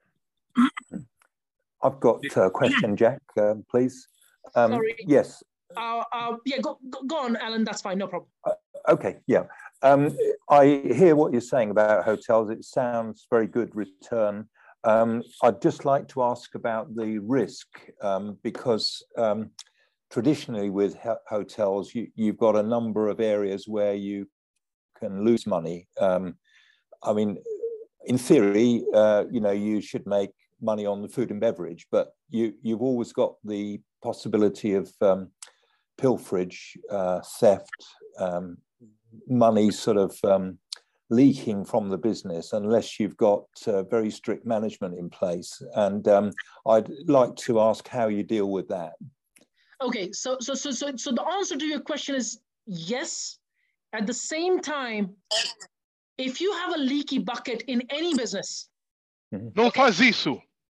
I've got a question, Jack, uh, please. Um, Sorry. Yes. Uh, uh, yeah, go, go, go on, Alan. That's fine. No problem. Uh, okay, yeah. Um, I hear what you're saying about hotels. It sounds very good return. Um, I'd just like to ask about the risk um, because um, traditionally with ho hotels, you, you've got a number of areas where you can lose money. Um, I mean, in theory, uh, you know, you should make money on the food and beverage, but you, you've always got the possibility of um, pilferage, uh, theft, um, money sort of um, leaking from the business unless you've got uh, very strict management in place. And um, I'd like to ask how you deal with that. Okay, so so so so so the answer to your question is yes. At the same time, if you have a leaky bucket in any business, não faz isso.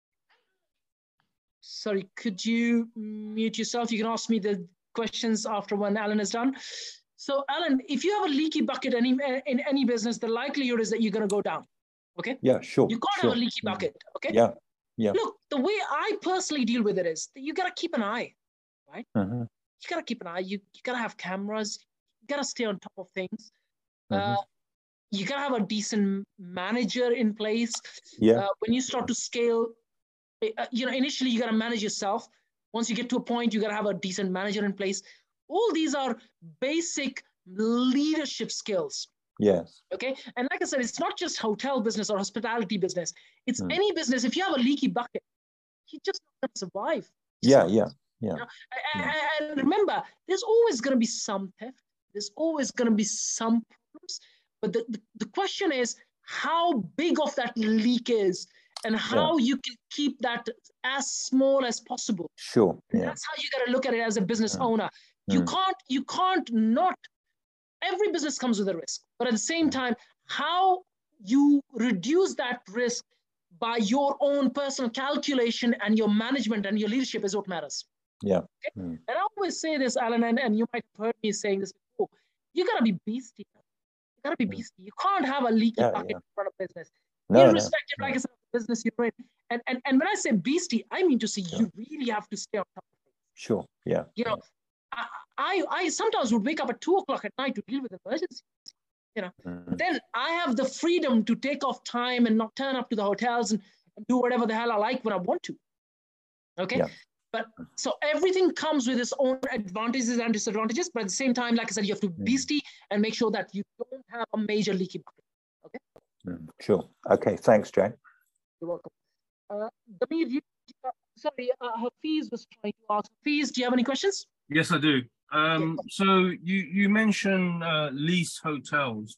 Sorry, could you mute yourself? You can ask me the questions after when Alan is done. So Alan, if you have a leaky bucket any, in any business, the likelihood is that you're going to go down. Okay? Yeah, sure. You can't sure. have a leaky bucket. Okay? Yeah, yeah. Look, the way I personally deal with it is that you got to keep an eye, right? Mm-hmm. You got to keep an eye. You, you got to have cameras. You got to stay on top of things. Mm-hmm. Uh, you got to have a decent manager in place. Yeah. Uh, when you start to scale, uh, you know, initially you got to manage yourself. Once you get to a point, you got to have a decent manager in place. All these are basic leadership skills. Yes. Okay. And like I said, it's not just hotel business or hospitality business. It's mm. any business. If you have a leaky bucket, you just not going to survive. Yeah, yeah, yeah. You know? yeah. And, and remember, there's always going to be some theft. There's always going to be some problems. But the, the, the question is how big of that leak is and how yeah. you can keep that as small as possible. Sure. And yeah. that's how you got to look at it as a business mm. owner. You mm. can't, you can't not, every business comes with a risk, but at the same time, how you reduce that risk by your own personal calculation and your management and your leadership is what matters. Yeah. Okay? Mm. And I always say this, Alan, and, and you might have heard me saying this before, you gotta be beastie. You gotta be beastie. You can't have a leaky yeah, bucket yeah. in front of business. No, Irrespective, no, like I said, of the business you're in. And, and, and when I say beastie, I mean to say yeah. you really have to stay on top of things. Sure, yeah. You know, yeah. I, I, I sometimes would wake up at two o'clock at night to deal with emergencies. You know, mm-hmm. then I have the freedom to take off time and not turn up to the hotels and, and do whatever the hell I like when I want to. Okay. Yeah. But so everything comes with its own advantages and disadvantages. But at the same time, like I said, you have to be beastie and make sure that you don't have a major leaky bucket. Okay. Mm, sure. Okay. Thanks, Jack. You're welcome. Uh, Damir, you, uh, sorry, uh, Hafiz was trying to ask. Hafiz, do you have any questions? Yes, I do. Um, so you you mentioned uh, lease hotels.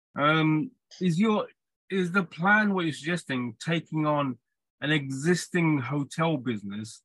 Um, is your is the plan what you're suggesting taking on an existing hotel business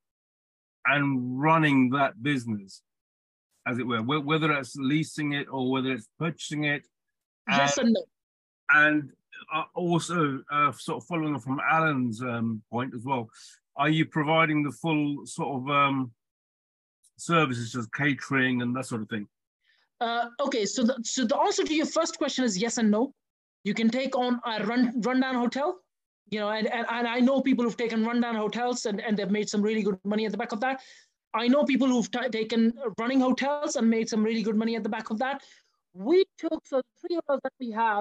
and running that business, as it were, whether it's leasing it or whether it's purchasing it? Yes and, and no. And uh, also, uh, sort of following on from Alan's um, point as well, are you providing the full sort of um, services as catering and that sort of thing? Uh, okay, so the, so the answer to your first question is yes and no. You can take on a run rundown hotel, you know, and, and, and I know people who've taken rundown hotels and, and they've made some really good money at the back of that. I know people who've taken running hotels and made some really good money at the back of that. We took, so the three hotels that we have,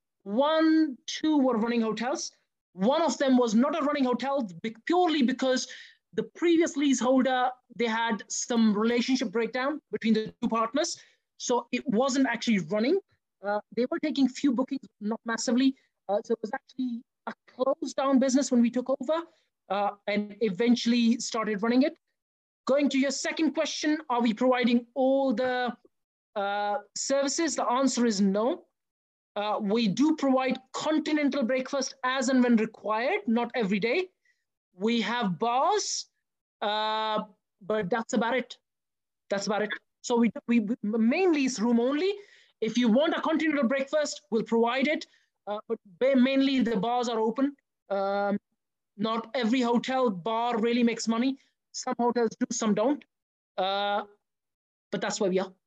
one, two were running hotels. One of them was not a running hotel purely because the previous leaseholder, they had some relationship breakdown between the two partners. So it wasn't actually running. Uh, they were taking few bookings, not massively. Uh, so it was actually a closed down business when we took over uh, and eventually started running it. Going to your second question, are we providing all the uh, services? The answer is no. Uh, we do provide continental breakfast as and when required, not every day. We have bars, uh, but that's about it. That's about it. So we, we, we mainly is room only. If you want a continental breakfast, we'll provide it. Uh, but mainly the bars are open. Um, not every hotel bar really makes money. Some hotels do, some don't. Uh, but that's where we are.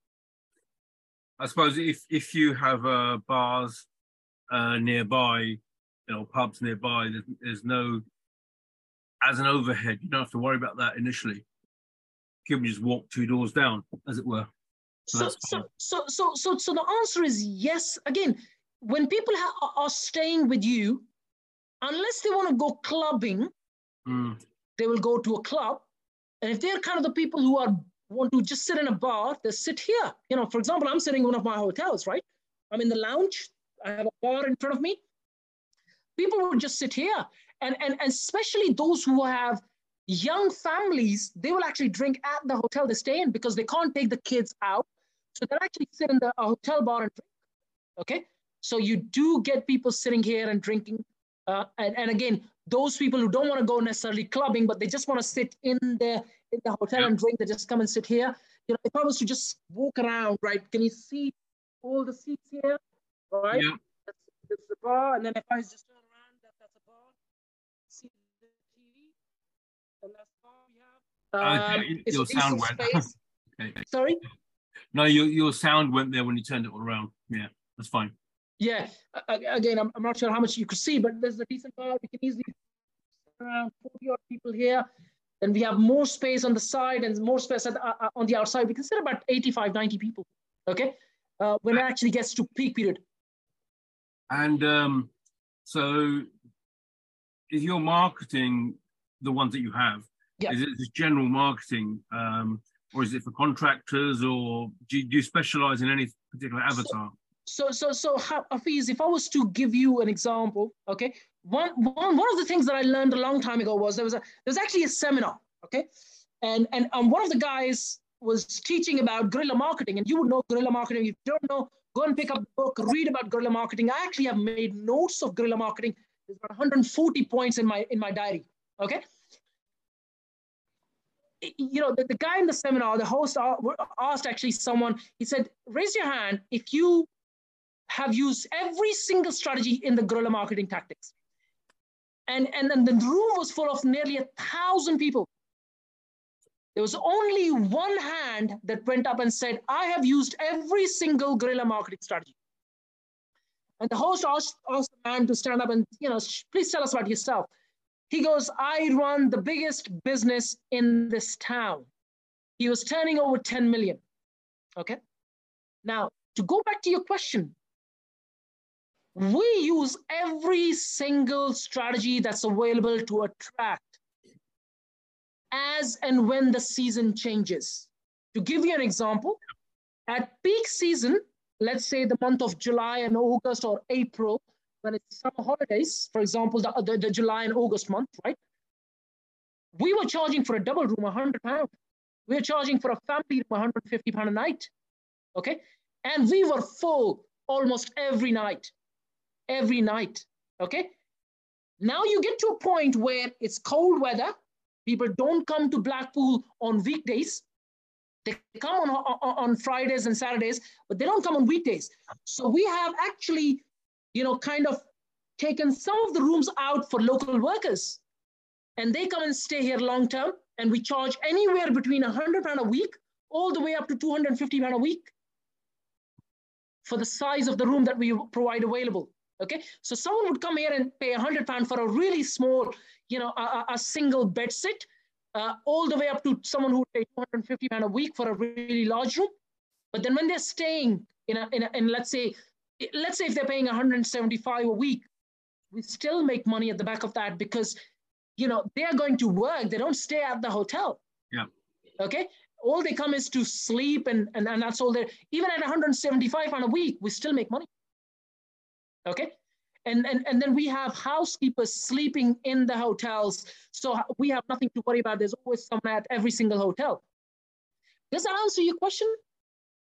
I suppose if if you have uh, bars uh, nearby, you know, pubs nearby, there's, there's no, as an overhead, you don't have to worry about that initially. You can just walk two doors down, as it were. So, so, so, so, so, so the answer is yes. Again, when people ha- are staying with you, unless they want to go clubbing, mm. they will go to a club. And if they're kind of the people who are want to just sit in a bar, they sit here. You know, for example, I'm sitting in one of my hotels, right? I'm in the lounge. I have a bar in front of me. People would just sit here. And, and, and especially those who have young families, they will actually drink at the hotel they stay in because they can't take the kids out. So they'll actually sit in the a hotel bar and drink, okay? So you do get people sitting here and drinking. Uh, and, and again, those people who don't want to go necessarily clubbing, but they just want to sit in the in the hotel and drink, they just come and sit here. You know, if I was to just walk around, right, can you see all the seats here, right? Yeah. That's, that's the bar, and then if I just turn around, that, that's a bar. See the T V, and that's the bar we have. Um, okay. it's Your a sound decent went. space. Okay. Sorry? No, your your sound went there when you turned it all around. Yeah, that's fine. Yeah, uh, again, I'm, I'm not sure how much you could see, but there's a decent bar. We can easily around forty odd people here. Then we have more space on the side and more space at, uh, on the outside. We can sit about eighty-five, ninety people, okay? Uh, when it actually gets to peak period. And um, so is your marketing the ones that you have? Yeah. Is it just general marketing um, or is it for contractors or do you, do you specialize in any particular avatar? So, so, so, so Hafiz, if I was to give you an example, okay, one, one, one of the things that I learned a long time ago was there was a, there was actually a seminar, okay, and and um, one of the guys was teaching about guerrilla marketing, and you would know guerrilla marketing. If you don't know, go and pick up the book, read about guerrilla marketing. I actually have made notes of guerrilla marketing. There's about one hundred forty points in my in my diary, okay. You know, the, the guy in the seminar, the host asked actually someone. He said, "Raise your hand if you have used every single strategy in the guerrilla marketing tactics." And, and, and the room was full of nearly a thousand people. There was only one hand that went up and said, "I have used every single guerrilla marketing strategy." And the host asked, asked the man to stand up and, you know, please tell us about yourself. He goes, "I run the biggest business in this town." He was turning over ten million, okay? Now, to go back to your question, we use every single strategy that's available to attract as and when the season changes. To give you an example, at peak season, let's say the month of July and August or April, when it's summer holidays, for example, the, the, the July and August month, right? We were charging for a double room one hundred pounds. We were charging for a family room one hundred fifty pounds a night, okay? And we were full almost every night. Every night, okay? Now you get to a point where it's cold weather. People don't come to Blackpool on weekdays. They come on, on, on Fridays and Saturdays, but they don't come on weekdays. So we have actually, you know, kind of taken some of the rooms out for local workers. And they come and stay here long term. And we charge anywhere between one hundred pounds a week all the way up to two hundred fifty pounds a week for the size of the room that we provide available. Okay, so someone would come here and pay one hundred pounds for a really small, you know, a, a single bed sit, uh, all the way up to someone who would pay two hundred fifty pounds a week for a really large room. But then when they're staying in a, in, a, in let's say, let's say if they're paying one hundred seventy-five a week, we still make money at the back of that because, you know, they're going to work. They don't stay at the hotel. Yeah. Okay. All they come is to sleep and, and, and that's all there. Even at one hundred seventy-five pounds a week, we still make money. Okay. And, and, and then we have housekeepers sleeping in the hotels. So we have nothing to worry about. There's always someone at every single hotel. Does that answer your question?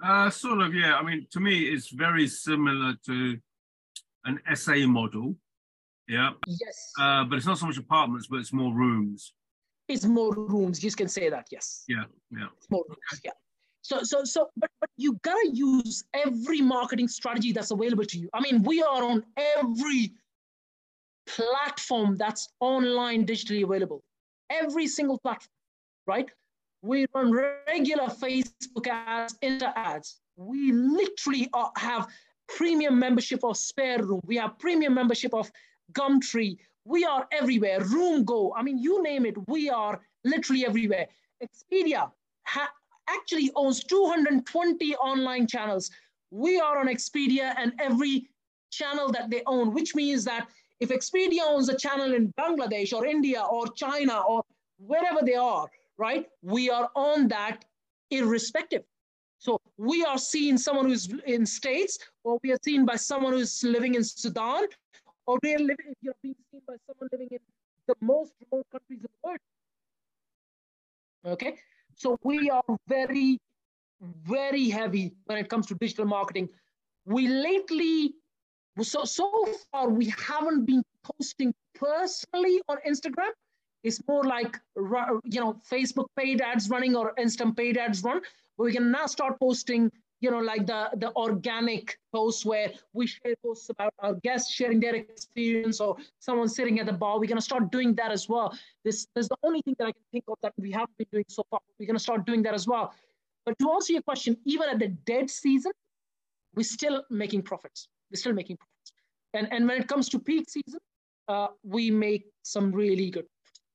Uh, sort of, yeah. I mean, to me, it's very similar to an S A model. Yeah. Yes. Uh, but it's not so much apartments, but it's more rooms. It's more rooms. You can say that. Yes. Yeah. Yeah. It's more rooms. Okay. Yeah. So, so, so, but, but you gotta use every marketing strategy that's available to you. I mean, we are on every platform that's online digitally available. Every single platform, right? We run regular Facebook ads, Insta ads. We literally are, have premium membership of Spare Room. We have premium membership of Gumtree. We are everywhere. RoomGo. I mean, you name it. We are literally everywhere. Expedia ha- actually owns two hundred twenty online channels. We are on Expedia and every channel that they own, which means that if Expedia owns a channel in Bangladesh or India or China or wherever they are, right, we are on that irrespective. So we are seeing someone who's in States, or we are seen by someone who's living in Sudan, or we are living, you're being seen by someone living in the most remote countries in the world. Okay, so we are very, very heavy when it comes to digital marketing. We lately, so, so far, we haven't been posting personally on Instagram. It's more like, you know, Facebook paid ads running or Insta paid ads run. But we can now start posting, you know, like the, the organic posts where we share posts about our guests sharing their experience or someone sitting at the bar. We're going to start doing that as well. This, this is the only thing that I can think of that we haven't been doing so far. We're going to start doing that as well. But to answer your question, even at the dead season, we're still making profits. We're still making profits. And, and when it comes to peak season, uh, we make some really good.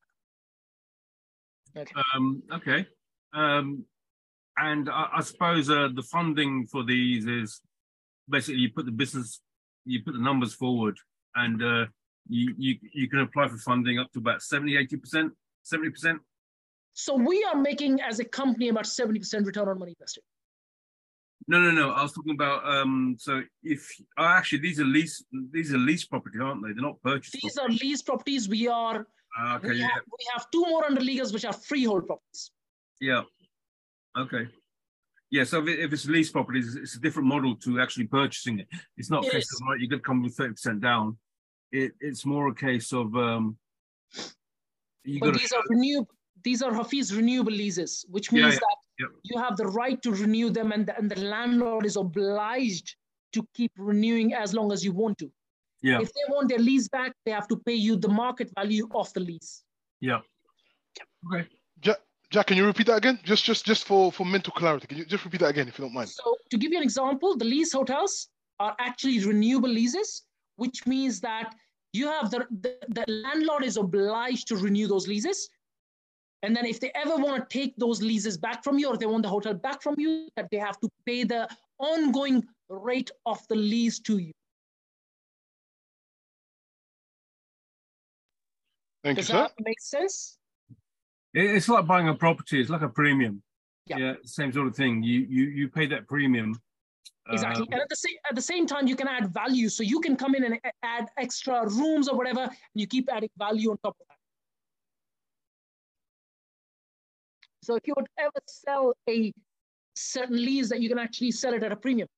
Okay. Um, okay. Um, and I, I suppose uh, the funding for these is basically you put the business, you put the numbers forward, and uh, you, you you can apply for funding up to about seventy, eighty percent, seventy percent. So we are making as a company about seventy percent return on money invested. No, no, no. I was talking about um. So if oh, actually these are lease, these are lease property, aren't they? They're not purchased. These property. are lease properties. We are. Uh, okay. We, Yeah. have, we have two more under leaguers, which are freehold properties. Yeah. Okay. Yeah. So if, it, if it's lease properties, it's a different model to actually purchasing it. It's not a case of right. You could come with thirty percent down. It it's more a case of um. You but these are renewable. These are Hafiz renewable leases, which means yeah, yeah. that yep. you have the right to renew them, and the, and the landlord is obliged to keep renewing as long as you want to. Yeah. If they want their lease back, they have to pay you the market value of the lease. Yeah. Okay. Jack, Jack, can you repeat that again? Just, just, just for for mental clarity. Can you just repeat that again, if you don't mind? So, to give you an example, the lease hotels are actually renewable leases, which means that you have the the, the landlord is obliged to renew those leases. And then if they ever want to take those leases back from you, or they want the hotel back from you, that they have to pay the ongoing rate of the lease to you. Thank Does you, sir. that make sense? It's like buying a property. It's like a premium. Yeah, yeah same sort of thing. You you you pay that premium. Exactly. Uh, and at the same at the same time, you can add value. So you can come in and add extra rooms or whatever, and you keep adding value on top of that. So if you would ever sell a certain lease, that you can actually sell it at a premium.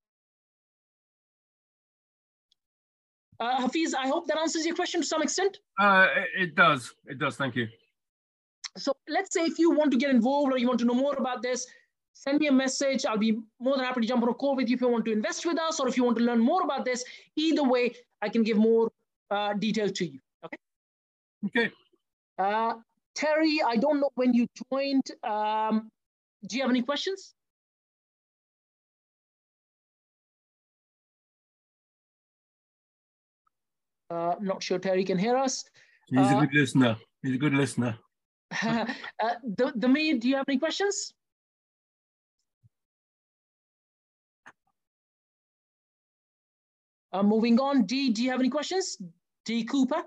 Uh, Hafiz, I hope that answers your question to some extent. Uh, it, it does. It does. Thank you. So let's say if you want to get involved or you want to know more about this, send me a message. I'll be more than happy to jump on a call with you if you want to invest with us, or if you want to learn more about this. Either way, I can give more uh, detail to you. Okay. Okay. Uh, Terry, I don't know when you joined. Um, do you have any questions? Uh, not sure Terry can hear us. He's uh, a good listener. He's a good listener. uh, the, the maid, do you have any questions? Uh, moving on, D, do you have any questions? D Cooper?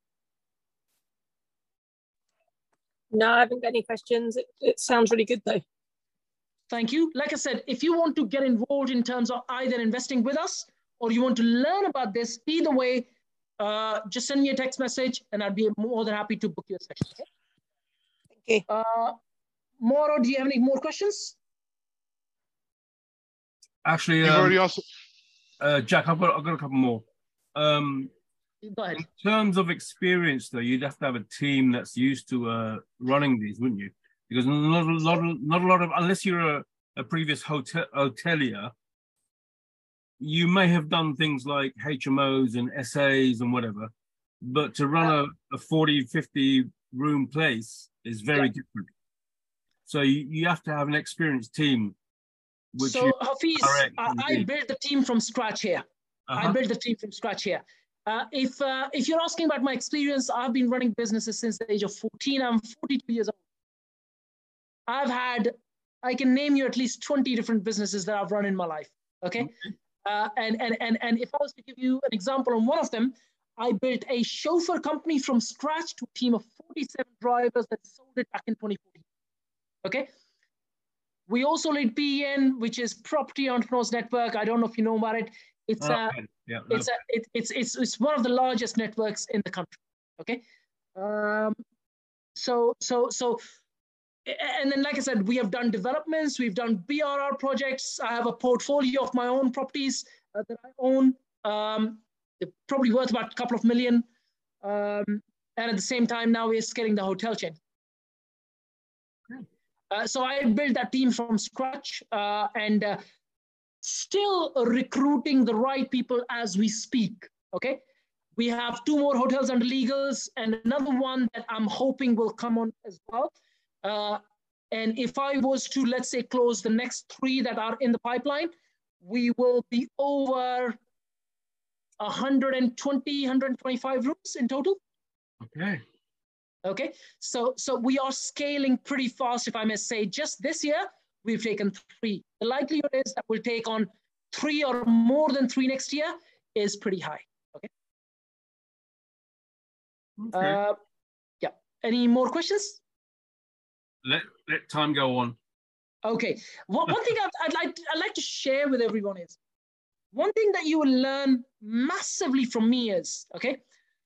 No, I haven't got any questions. It, it sounds really good though. Thank you. Like I said, if you want to get involved in terms of either investing with us or you want to learn about this, either way, uh, just send me a text message and I'd be more than happy to book your session. Okay? Thank you. Uh, Moro, do you have any more questions? Actually, You've um, already answered. Uh, Jack, I've got, I've got a couple more. Um, Go ahead. In terms of experience, though, you'd have to have a team that's used to uh, running these, wouldn't you? Because not a lot, of, not a lot of, unless you're a, a previous hotel hotelier, you may have done things like H M Os and S As and whatever, but to run a, a forty, fifty room place is very yeah. different. So you, you have to have an experienced team. Which so Hafiz, I, I built the team from scratch here. Uh-huh. I built the team from scratch here. Uh, if uh, if you're asking about my experience, I've been running businesses since the age of fourteen. I'm forty-two years old. I've had, I can name you at least twenty different businesses that I've run in my life. Okay. okay. Uh, and, and, and, and if I was to give you an example on one of them, I built a chauffeur company from scratch to a team of forty-seven drivers that sold it back in twenty fourteen. Okay. We also lead P E N, which is Property Entrepreneurs Network. I don't know if you know about it. It's, oh, a, yeah, no. it's, a, it, it's, it's, it's one of the largest networks in the country. Okay. Um, so, so, so, and then, like I said, we have done developments, we've done B R R projects. I have a portfolio of my own properties uh, that I own. Um, they're probably worth about a couple of million. Um, and at the same time, now we're scaling the hotel chain. Uh, so I built that team from scratch uh, and uh, still recruiting the right people as we speak, okay? We have two more hotels under legals and another one that I'm hoping will come on as well. Uh, and if I was to, let's say, close the next three that are in the pipeline, we will be over one hundred twenty, one hundred twenty-five rooms in total. Okay. Okay, so so we are scaling pretty fast, if I may say. Just this year, we've taken three. The likelihood is that we'll take on three or more than three next year is pretty high. Okay. Okay. Uh, yeah. Any more questions? Let let time go on. Okay. One, one thing I'd, I'd like I'd like to share with everyone is one thing that you will learn massively from me is okay.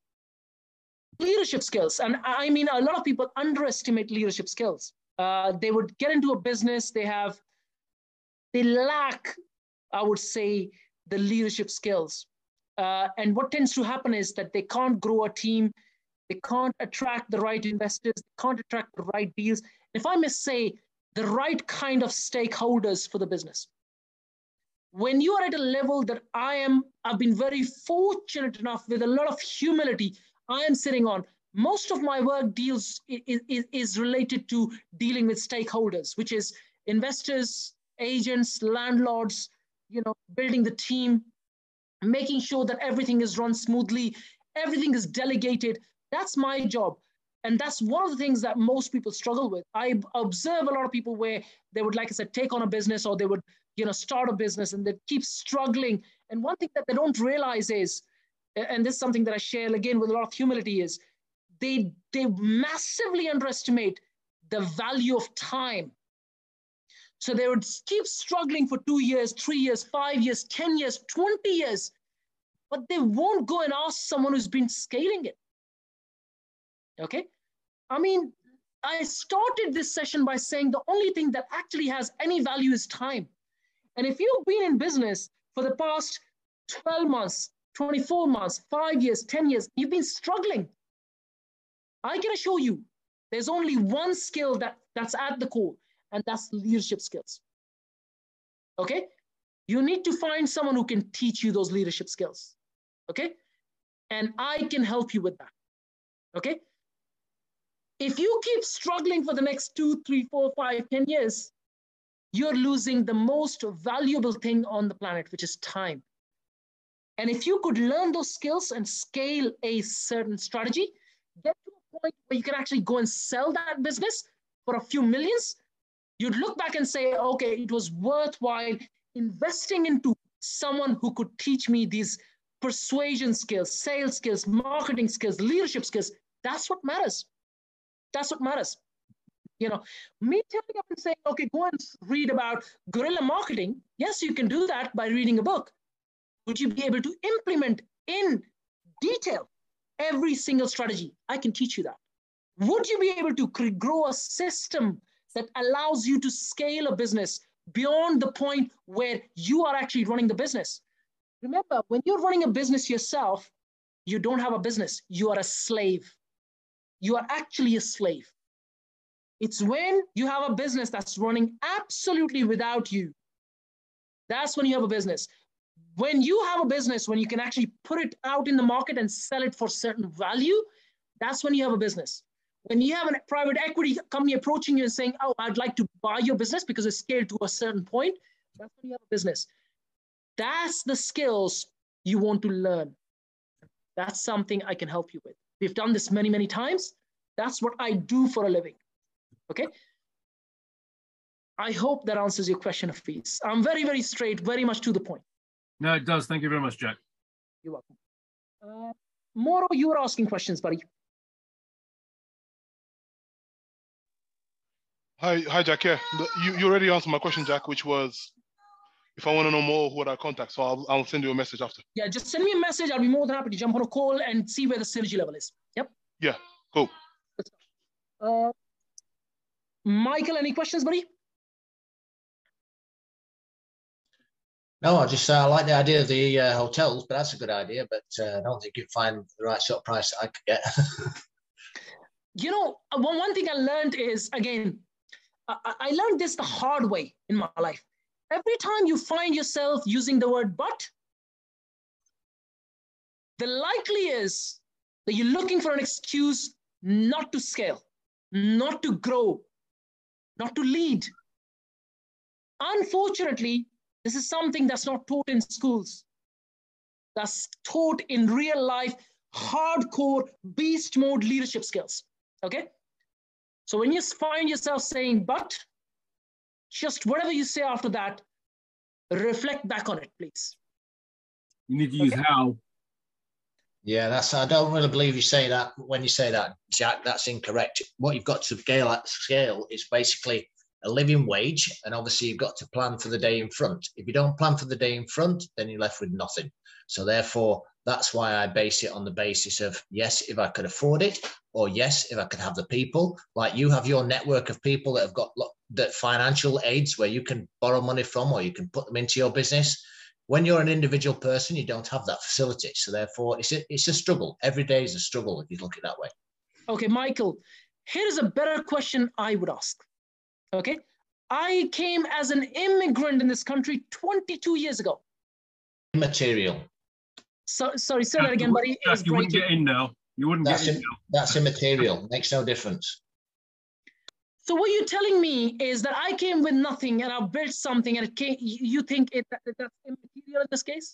Leadership skills. And I mean, a lot of people underestimate leadership skills. Uh, they would get into a business, they have, they lack, I would say, the leadership skills. Uh, and what tends to happen is that they can't grow a team, they can't attract the right investors, they can't attract the right deals. If I may say, the right kind of stakeholders for the business. When you are at a level that I am, I've been very fortunate enough with a lot of humility I am sitting on, most of my work deals is, is, is related to dealing with stakeholders, which is investors, agents, landlords, you know, building the team, making sure that everything is run smoothly, everything is delegated. That's my job. And that's one of the things that most people struggle with. I observe a lot of people where they would, like I said, take on a business or they would, you know, start a business and they keep struggling. And one thing that they don't realize is, and this is something that I share again with a lot of humility, is they, they massively underestimate the value of time. So they would keep struggling for two years, three years, five years, ten years, twenty years, but they won't go and ask someone who's been scaling it. Okay? I mean, I started this session by saying the only thing that actually has any value is time. And if you've been in business for the past twelve months, twenty-four months, five years, ten years, you've been struggling. I can assure you, there's only one skill that, that's at the core, and that's leadership skills. Okay? You need to find someone who can teach you those leadership skills. Okay? And I can help you with that. Okay? If you keep struggling for the next two, three, four, five, ten years, you're losing the most valuable thing on the planet, which is time. And if you could learn those skills and scale a certain strategy, get to a point where you can actually go and sell that business for a few millions, you'd look back and say, okay, it was worthwhile investing into someone who could teach me these persuasion skills, sales skills, marketing skills, leadership skills. That's what matters. That's what matters. You know, me telling up and saying, okay, go and read about guerrilla marketing. Yes, you can do that by reading a book. Would you be able to implement in detail every single strategy? I can teach you that. Would you be able to grow a system that allows you to scale a business beyond the point where you are actually running the business. Remember, when you're running a business yourself, you don't have a business. You are a slave. You are actually a slave. It's when you have a business that's running absolutely without you. That's when you have a business. When you have a business, when you can actually put it out in the market and sell it for certain value, that's when you have a business. When you have a private equity company approaching you and saying, oh, I'd like to buy your business because it's scaled to a certain point, that's when you have a business. That's the skills you want to learn. That's something I can help you with. We've done this many, many times. That's what I do for a living. Okay. I hope that answers your question, Hafiz. I'm very, very straight, very much to the point. No, it does. Thank you very much, Jack. You're welcome. Uh, Moro, you were asking questions, buddy. Hi, hi, Jack. Yeah, you, you already answered my question, Jack, which was if I want to know more, who would I contact? So I'll, I'll send you a message after. Yeah, just send me a message. I'll be more than happy to jump on a call and see where the synergy level is. Yep. Yeah, cool. Uh, Michael, any questions, buddy? No, I just uh, like the idea of the uh, hotels, but that's a good idea. But uh, I don't think you'd find the right sort of price that I could get. You know, one, one thing I learned is, again, I, I learned this the hard way in my life. Every time you find yourself using the word but, the likely is that you're looking for an excuse not to scale, not to grow, not to lead. Unfortunately, this is something that's not taught in schools. That's taught in real life, hardcore beast mode leadership skills. Okay? So when you find yourself saying, but, just whatever you say after that, reflect back on it, please. You need to use okay. how. Yeah, that's. I don't really believe you say that. When you say that, Jack, that's incorrect. What you've got to scale at scale is basically a living wage, and obviously you've got to plan for the day in front. If you don't plan for the day in front, then you're left with nothing. So therefore, that's why I base it on the basis of, yes, if I could afford it, or yes, if I could have the people. Like you have your network of people that have got that financial aids where you can borrow money from, or you can put them into your business. When you're an individual person, you don't have that facility. So therefore, it's a, it's a struggle. Every day is a struggle if you look at it that way. Okay, Michael, here's a better question I would ask. Okay, I came as an immigrant in this country twenty-two years ago. Immaterial. So, sorry, say that again, buddy. Jack, you wouldn't get in now. You wouldn't that's get in im- now. That's immaterial. Makes no difference. So what you're telling me is that I came with nothing and I built something, and it came, you think it, that, that's immaterial in this case?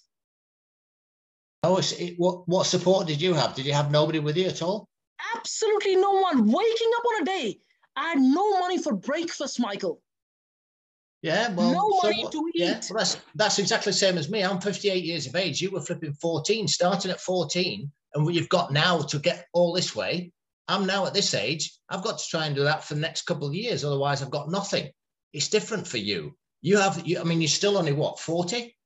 Oh, it's, it, what what support did you have? Did you have nobody with you at all? Absolutely no one. Waking up on a day, I had no money for breakfast, Michael. Yeah, well, no so money what, to eat. Yeah, well, that's that's exactly the same as me. I'm fifty-eight years of age. You were flipping fourteen, starting at fourteen, and what you've got now to get all this way. I'm now at this age. I've got to try and do that for the next couple of years. Otherwise, I've got nothing. It's different for you. You have. You, I mean, you're still only what, forty?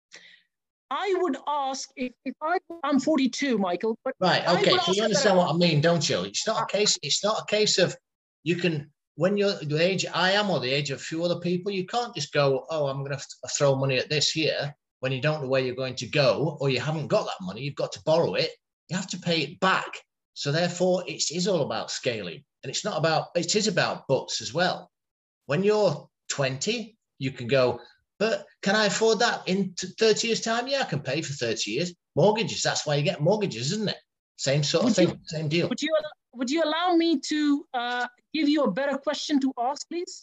I would ask if, if I, I'm forty-two, Michael. But right. Okay. So you understand what I mean, don't you? It's not a case. It's not a case of you can. When you're the age I am, or the age of a few other people, you can't just go, oh, I'm going to throw money at this here when you don't know where you're going to go, or you haven't got that money. You've got to borrow it. You have to pay it back. So therefore, it is all about scaling, and it's not about. It is about buts as well. When you're twenty, you can go, but can I afford that in thirty years' time? Yeah, I can pay for thirty years. Mortgages. That's why you get mortgages, isn't it? Same sort of would thing. You, same deal. Would you Would you allow me to uh, give you a better question to ask, please?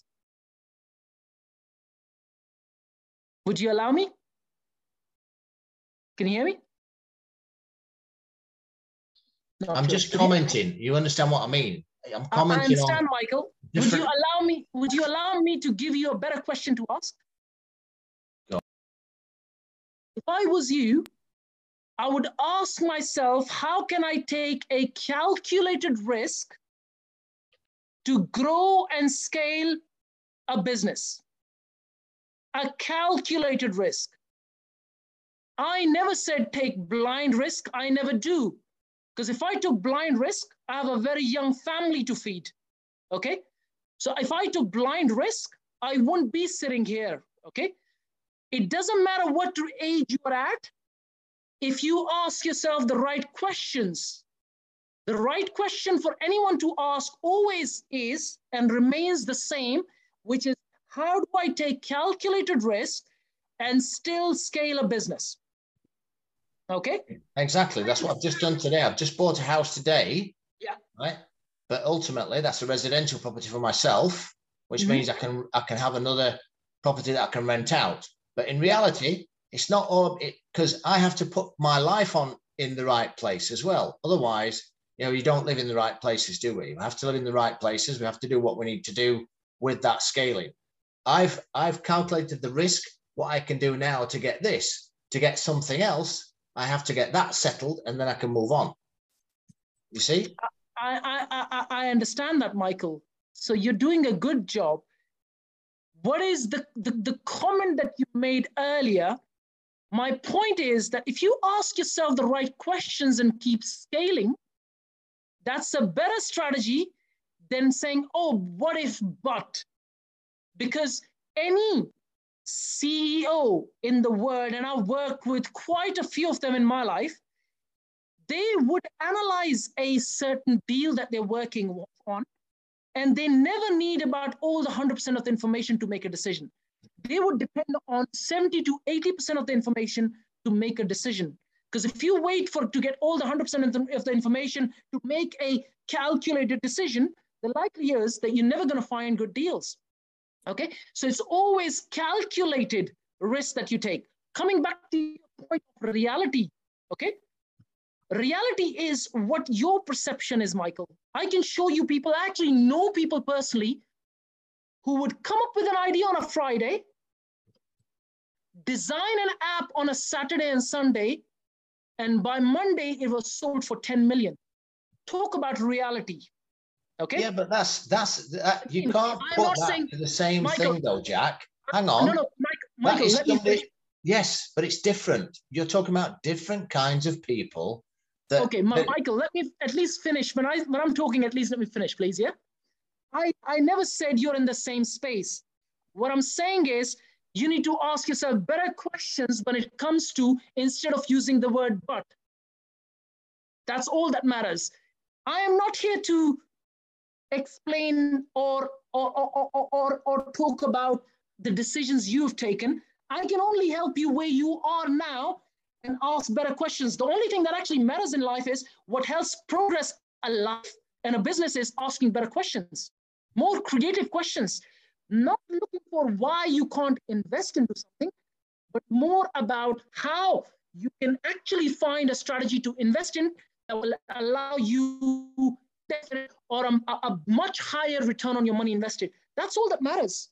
Would you allow me? Can you hear me? Not I'm sure. just commenting. You understand what I mean? I'm commenting. I understand, on Michael. Different... Would you allow me? Would you allow me to give you a better question to ask? Go. If I was you, I would ask myself, how can I take a calculated risk to grow and scale a business? A calculated risk. I never said take blind risk. I never do. Because if I took blind risk, I have a very young family to feed. Okay? So if I took blind risk, I won't be sitting here, okay? It doesn't matter what age you're at. If you ask yourself the right questions, the right question for anyone to ask always is and remains the same, which is, how do I take calculated risk and still scale a business? Okay? Exactly. That's what I've just done today. I've just bought a house today. Yeah. Right. But ultimately, that's a residential property for myself, which mm-hmm. means I can I can have another property that I can rent out. But in reality, it's not all because I have to put my life on in the right place as well. Otherwise, you know, you don't live in the right places, do we? We have to live in the right places. We have to do what we need to do with that scaling. I've I've calculated the risk, what I can do now to get this. To get something else, I have to get that settled, and then I can move on. You see? I, I, I understand that, Michael. So you're doing a good job. What is the, the, the comment that you made earlier? My point is that if you ask yourself the right questions and keep scaling, that's a better strategy than saying, oh, what if but? Because any C E O in the world, and I've worked with quite a few of them in my life, they would analyze a certain deal that they're working on, and they never need about all the one hundred percent of the information to make a decision. They would depend on seventy to eighty percent of the information to make a decision. Because if you wait for to get all the one hundred percent of the, of the information to make a calculated decision, the likelihood is that you're never going to find good deals. Okay, so it's always calculated risk that you take. Coming back to your point of reality, okay? Reality is what your perception is, Michael. I can show you people, I actually know people personally who would come up with an idea on a Friday, design an app on a Saturday and Sunday, and by Monday it was sold for ten million. Talk about reality. Okay. Yeah, but that's that's that, you can't I'm put that saying, to the same Michael, thing though, Jack. Hang on. No, no, Mike, Michael, let me finish. Yes, but it's different. You're talking about different kinds of people. That, okay, that, Michael, let me at least finish. When I when I'm talking, at least let me finish, please. Yeah. I I never said you're in the same space. What I'm saying is you need to ask yourself better questions when it comes to, instead of using the word but. That's all that matters. I am not here to explain or or, or, or, or, or talk about the decisions you've taken. I can only help you where you are now and ask better questions. The only thing that actually matters in life is what helps progress a life and a business is asking better questions, more creative questions, not looking for why you can't invest into something, but more about how you can actually find a strategy to invest in that will allow you or a, a much higher return on your money invested. That's all that matters.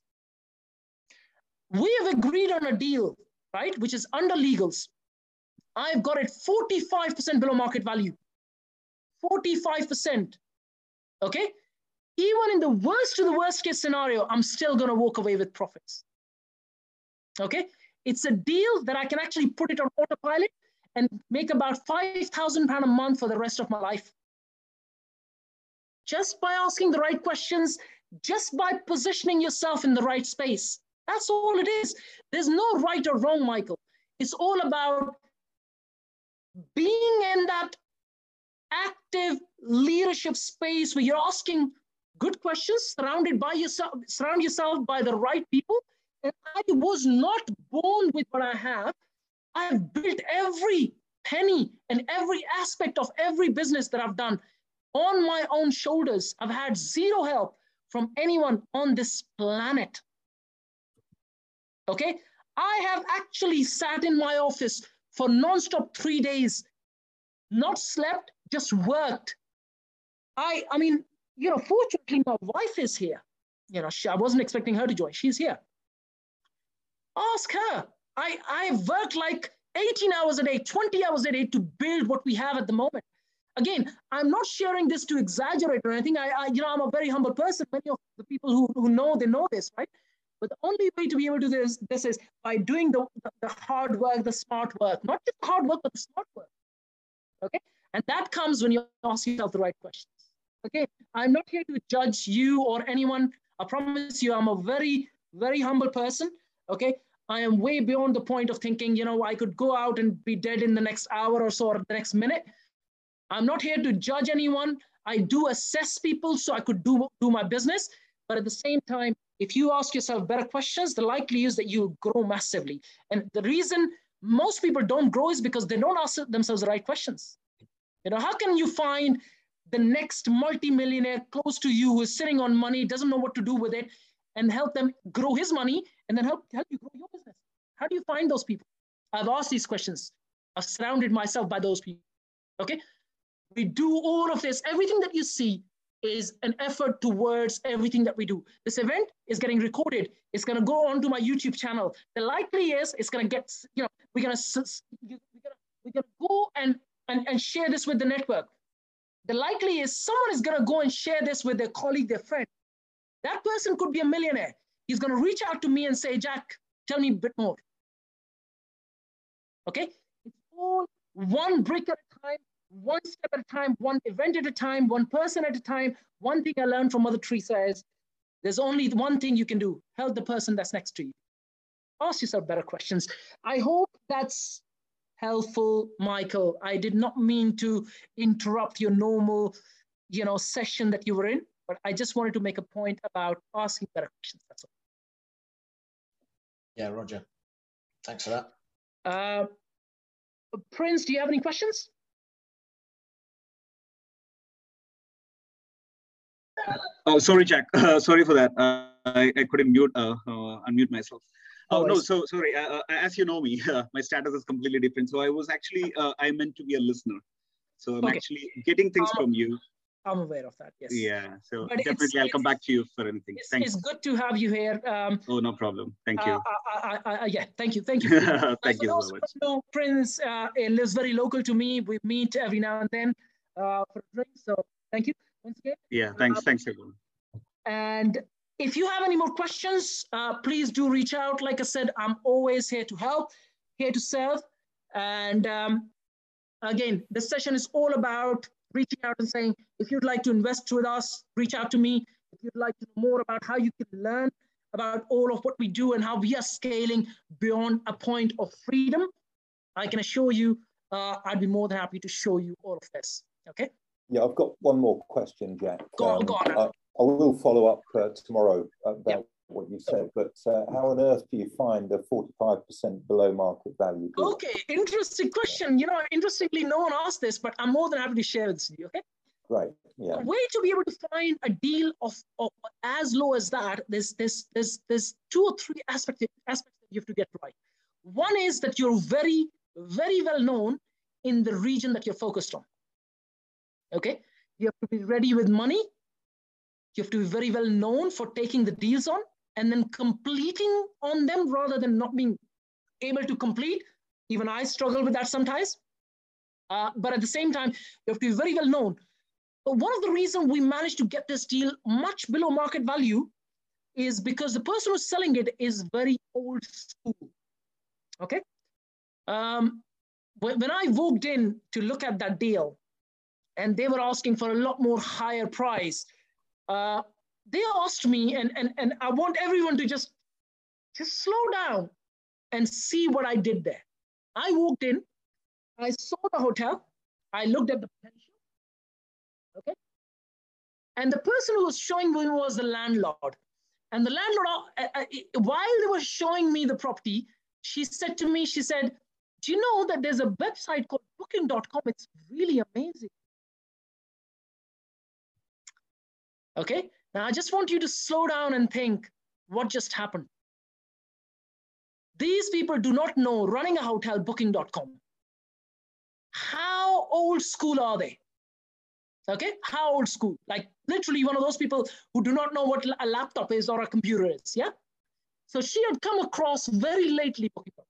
We have agreed on a deal, right, which is under legals. I've got it forty-five percent below market value. forty-five percent, okay? Even in the worst to the worst case scenario, I'm still gonna walk away with profits, okay? It's a deal that I can actually put it on autopilot and make about five thousand pounds a month for the rest of my life. Just by asking the right questions, just by positioning yourself in the right space. That's all it is. There's no right or wrong, Michael. It's all about being in that active leadership space where you're asking good questions, surrounded by yourself, surround yourself by the right people. And I was not born with what I have. I've built every penny and every aspect of every business that I've done on my own shoulders. I've had zero help from anyone on this planet. Okay? I have actually sat in my office for nonstop three days, not slept, just worked. I, I mean, you know, fortunately, my wife is here. You know, she, I wasn't expecting her to join. She's here. Ask her. I, I've worked like eighteen hours a day, twenty hours a day to build what we have at the moment. Again, I'm not sharing this to exaggerate or anything. I, I you know, I'm a very humble person. Many of the people who, who know, they know this, right? But the only way to be able to do this, this is by doing the, the, the hard work, the smart work, not just hard work, but the smart work, okay? And that comes when you ask yourself the right questions, okay? I'm not here to judge you or anyone. I promise you, I'm a very very humble person, okay? I am way beyond the point of thinking, you know, I could go out and be dead in the next hour or so or the next minute. I'm not here to judge anyone. I do assess people so I could do, do my business. But at the same time, if you ask yourself better questions, the likelihood is that you grow massively. And the reason most people don't grow is because they don't ask themselves the right questions. You know, how can you find the next multimillionaire close to you who is sitting on money, doesn't know what to do with it, and help them grow his money and then help, help you grow your business? How do you find those people? I've asked these questions. I've surrounded myself by those people, okay? We do all of this. Everything that you see is an effort towards everything that we do. This event is getting recorded. It's going to go onto my YouTube channel. The likely is it's going to get, you know, we're going to we're going to we're going to go and, and and share this with the network. The likely is someone is going to go and share this with their colleague, their friend. That person could be a millionaire. He's going to reach out to me and say, Jack, tell me a bit more. Okay? It's all one brick at a time, one step at a time, one event at a time, one person at a time. One thing I learned from Mother Teresa is there's only one thing you can do. Help the person that's next to you. Ask yourself better questions. I hope that's helpful, Michael. I did not mean to interrupt your normal, you know, session that you were in, but I just wanted to make a point about asking better questions. That's all. Yeah, Roger. Thanks for that. Uh, Prince, do you have any questions? Oh, sorry, Jack. Uh, sorry for that. Uh, I, I couldn't mute, uh, uh, unmute myself. Oh, no, so sorry. Uh, as you know me, uh, my status is completely different. So I was actually, uh, I meant to be a listener. So I'm okay. actually getting things um, from you. I'm aware of that, yes. Yeah, so but definitely I'll come back to you for anything. It's, Thanks. It's good to have you here. Um, oh, no problem. Thank you. Uh, I, I, I, yeah, thank you. Thank you. Thank you so much. Know, Prince uh, lives very local to me. We meet every now and then uh, for a drink. So thank you once again. Yeah, thanks. Uh, thanks, everyone. And if you have any more questions, uh, please do reach out. Like I said, I'm always here to help, here to serve. And um, again, this session is all about reaching out and saying, if you'd like to invest with us, reach out to me. If you'd like to know more about how you can learn about all of what we do and how we are scaling beyond a point of freedom, I can assure you, uh, I'd be more than happy to show you all of this, okay? Yeah, I've got one more question, Jack. Go on, um, go on. I, I will follow up uh, tomorrow about yep. what you said, but uh, how on earth do you find a forty-five percent below market value deal? Okay, interesting question. You know, interestingly, no one asked this, but I'm more than happy to share this with you, okay? Right, yeah. The way to be able to find a deal of, of as low as that, there's, there's, there's, there's two or three aspects, aspects that you have to get right. One is that you're very, very well known in the region that you're focused on, okay? You have to be ready with money. You have to be very well known for taking the deals on and then completing on them rather than not being able to complete. Even I struggle with that sometimes. Uh, but at the same time, you have to be very well known. But one of the reasons we managed to get this deal much below market value is because the person who's selling it is very old school, okay? Um, when, when I walked in to look at that deal and they were asking for a lot more higher price, Uh, they asked me, and, and, and I want everyone to just, just slow down and see what I did there. I walked in, I saw the hotel, I looked at the potential, okay? And the person who was showing me was the landlord. And the landlord, uh, uh, while they were showing me the property, she said to me, she said, do you know that there's a website called booking dot com? It's really amazing. Okay, now I just want you to slow down and think what just happened. These people do not know running a hotel, booking dot com. How old school are they? Okay, how old school? Like literally one of those people who do not know what a laptop is or a computer is, yeah? So she had come across very lately booking dot com.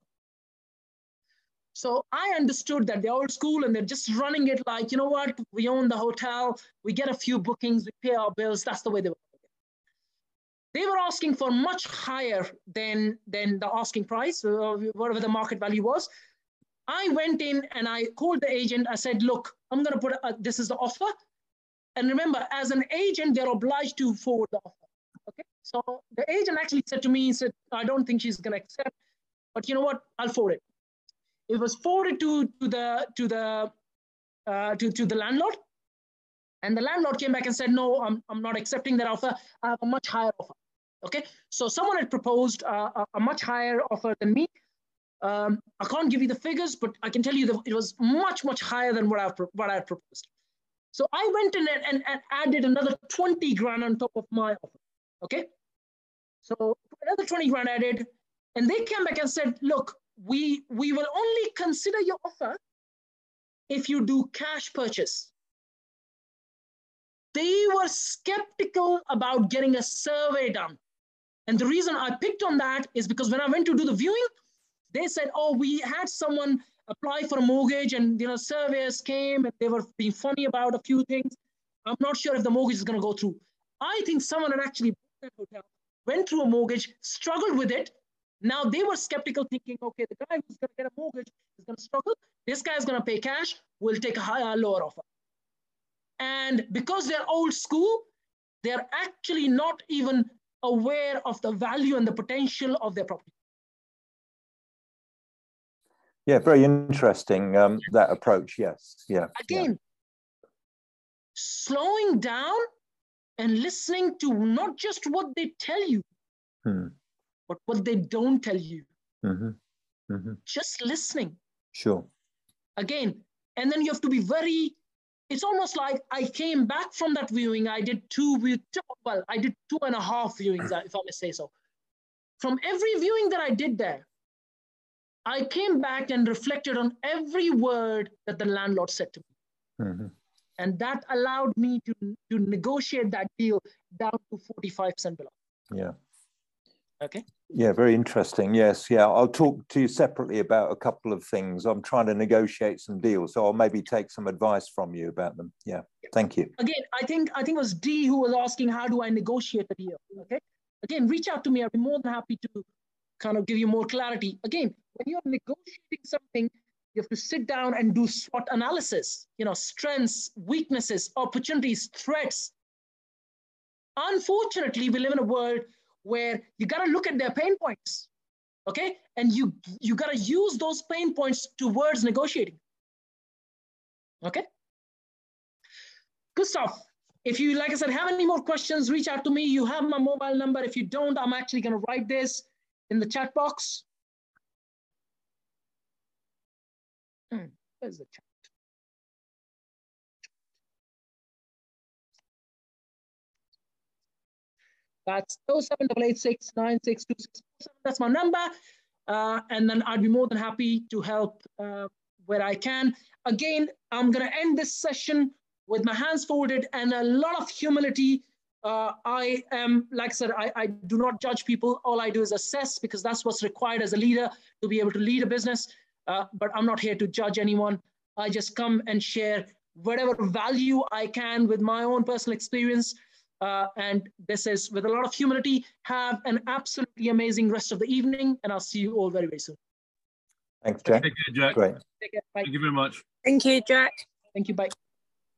So I understood that they're old school and they're just running it like, you know what, we own the hotel, we get a few bookings, we pay our bills, that's the way they were. They were asking for much higher than, than the asking price, or whatever the market value was. I went in and I called the agent, I said, look, I'm gonna put, a, this is the offer. And remember, as an agent, they're obliged to forward the offer, okay? So the agent actually said to me, he said, I don't think she's going to accept, but you know what? I'll forward it. It was forwarded to, to, the, to, the, uh, to, to the landlord. And the landlord came back and said, no, I'm, I'm not accepting that offer. I have a much higher offer. Okay. So someone had proposed uh, a, a much higher offer than me. Um, I can't give you the figures, but I can tell you that it was much, much higher than what I what I had proposed. So I went in and, and, and added another twenty grand on top of my offer. Okay. So another twenty grand added, and they came back and said, look, we, we will only consider your offer if you do cash purchase. They were skeptical about getting a survey done. And the reason I picked on that is because when I went to do the viewing, they said, oh, we had someone apply for a mortgage and, you know, surveyors came and they were being funny about a few things. I'm not sure if the mortgage is going to go through. I think someone had actually bought that hotel, went through a mortgage, struggled with it. Now they were skeptical, thinking, okay, the guy who's going to get a mortgage is going to struggle. This guy is going to pay cash. We'll take a higher, lower offer. And because they're old school, they're actually not even aware of the value and the potential of their property. Yeah, very interesting, um, that approach, yes. Yeah. Again, yeah. Slowing down and listening to not just what they tell you, hmm. but what they don't tell you. Mm-hmm. Mm-hmm. Just listening. Sure. Again, and then you have to be very, it's almost like I came back from that viewing. I did two, well, I did two and a half viewings, if I may say so. From every viewing that I did there, I came back and reflected on every word that the landlord said to me. Mm-hmm. And that allowed me to, to negotiate that deal down to forty-five percent below. Yeah. Okay. Yeah, very interesting. Yes, yeah. I'll talk to you separately about a couple of things. I'm trying to negotiate some deals, so I'll maybe take some advice from you about them. Yeah, yeah. Thank you. Again, I think I think it was D who was asking, how do I negotiate the deal? Okay. Again, reach out to me. I'll be more than happy to kind of give you more clarity. Again, when you're negotiating something, you have to sit down and do SWOT analysis, you know, strengths, weaknesses, opportunities, threats. Unfortunately, we live in a world where you got to look at their pain points, okay? And you, you got to use those pain points towards negotiating, okay? Good stuff. If you, like I said, have any more questions, reach out to me. You have my mobile number. If you don't, I'm actually going to write this in the chat box. Hmm, where's the chat? That's oh seven eight eight six nine six two six four seven. That's my number. Uh, and then I'd be more than happy to help uh, where I can. Again, I'm going to end this session with my hands folded and a lot of humility. Uh, I am, like I said, I, I do not judge people. All I do is assess, because that's what's required as a leader to be able to lead a business. Uh, but I'm not here to judge anyone. I just come and share whatever value I can with my own personal experience. Uh, and this is with a lot of humility. Have an absolutely amazing rest of the evening, and I'll see you all very, very soon. Thanks, Jack. Take care, Jack. Great. Take care. Bye. Thank you very much. Thank you, Jack. Thank you. Bye.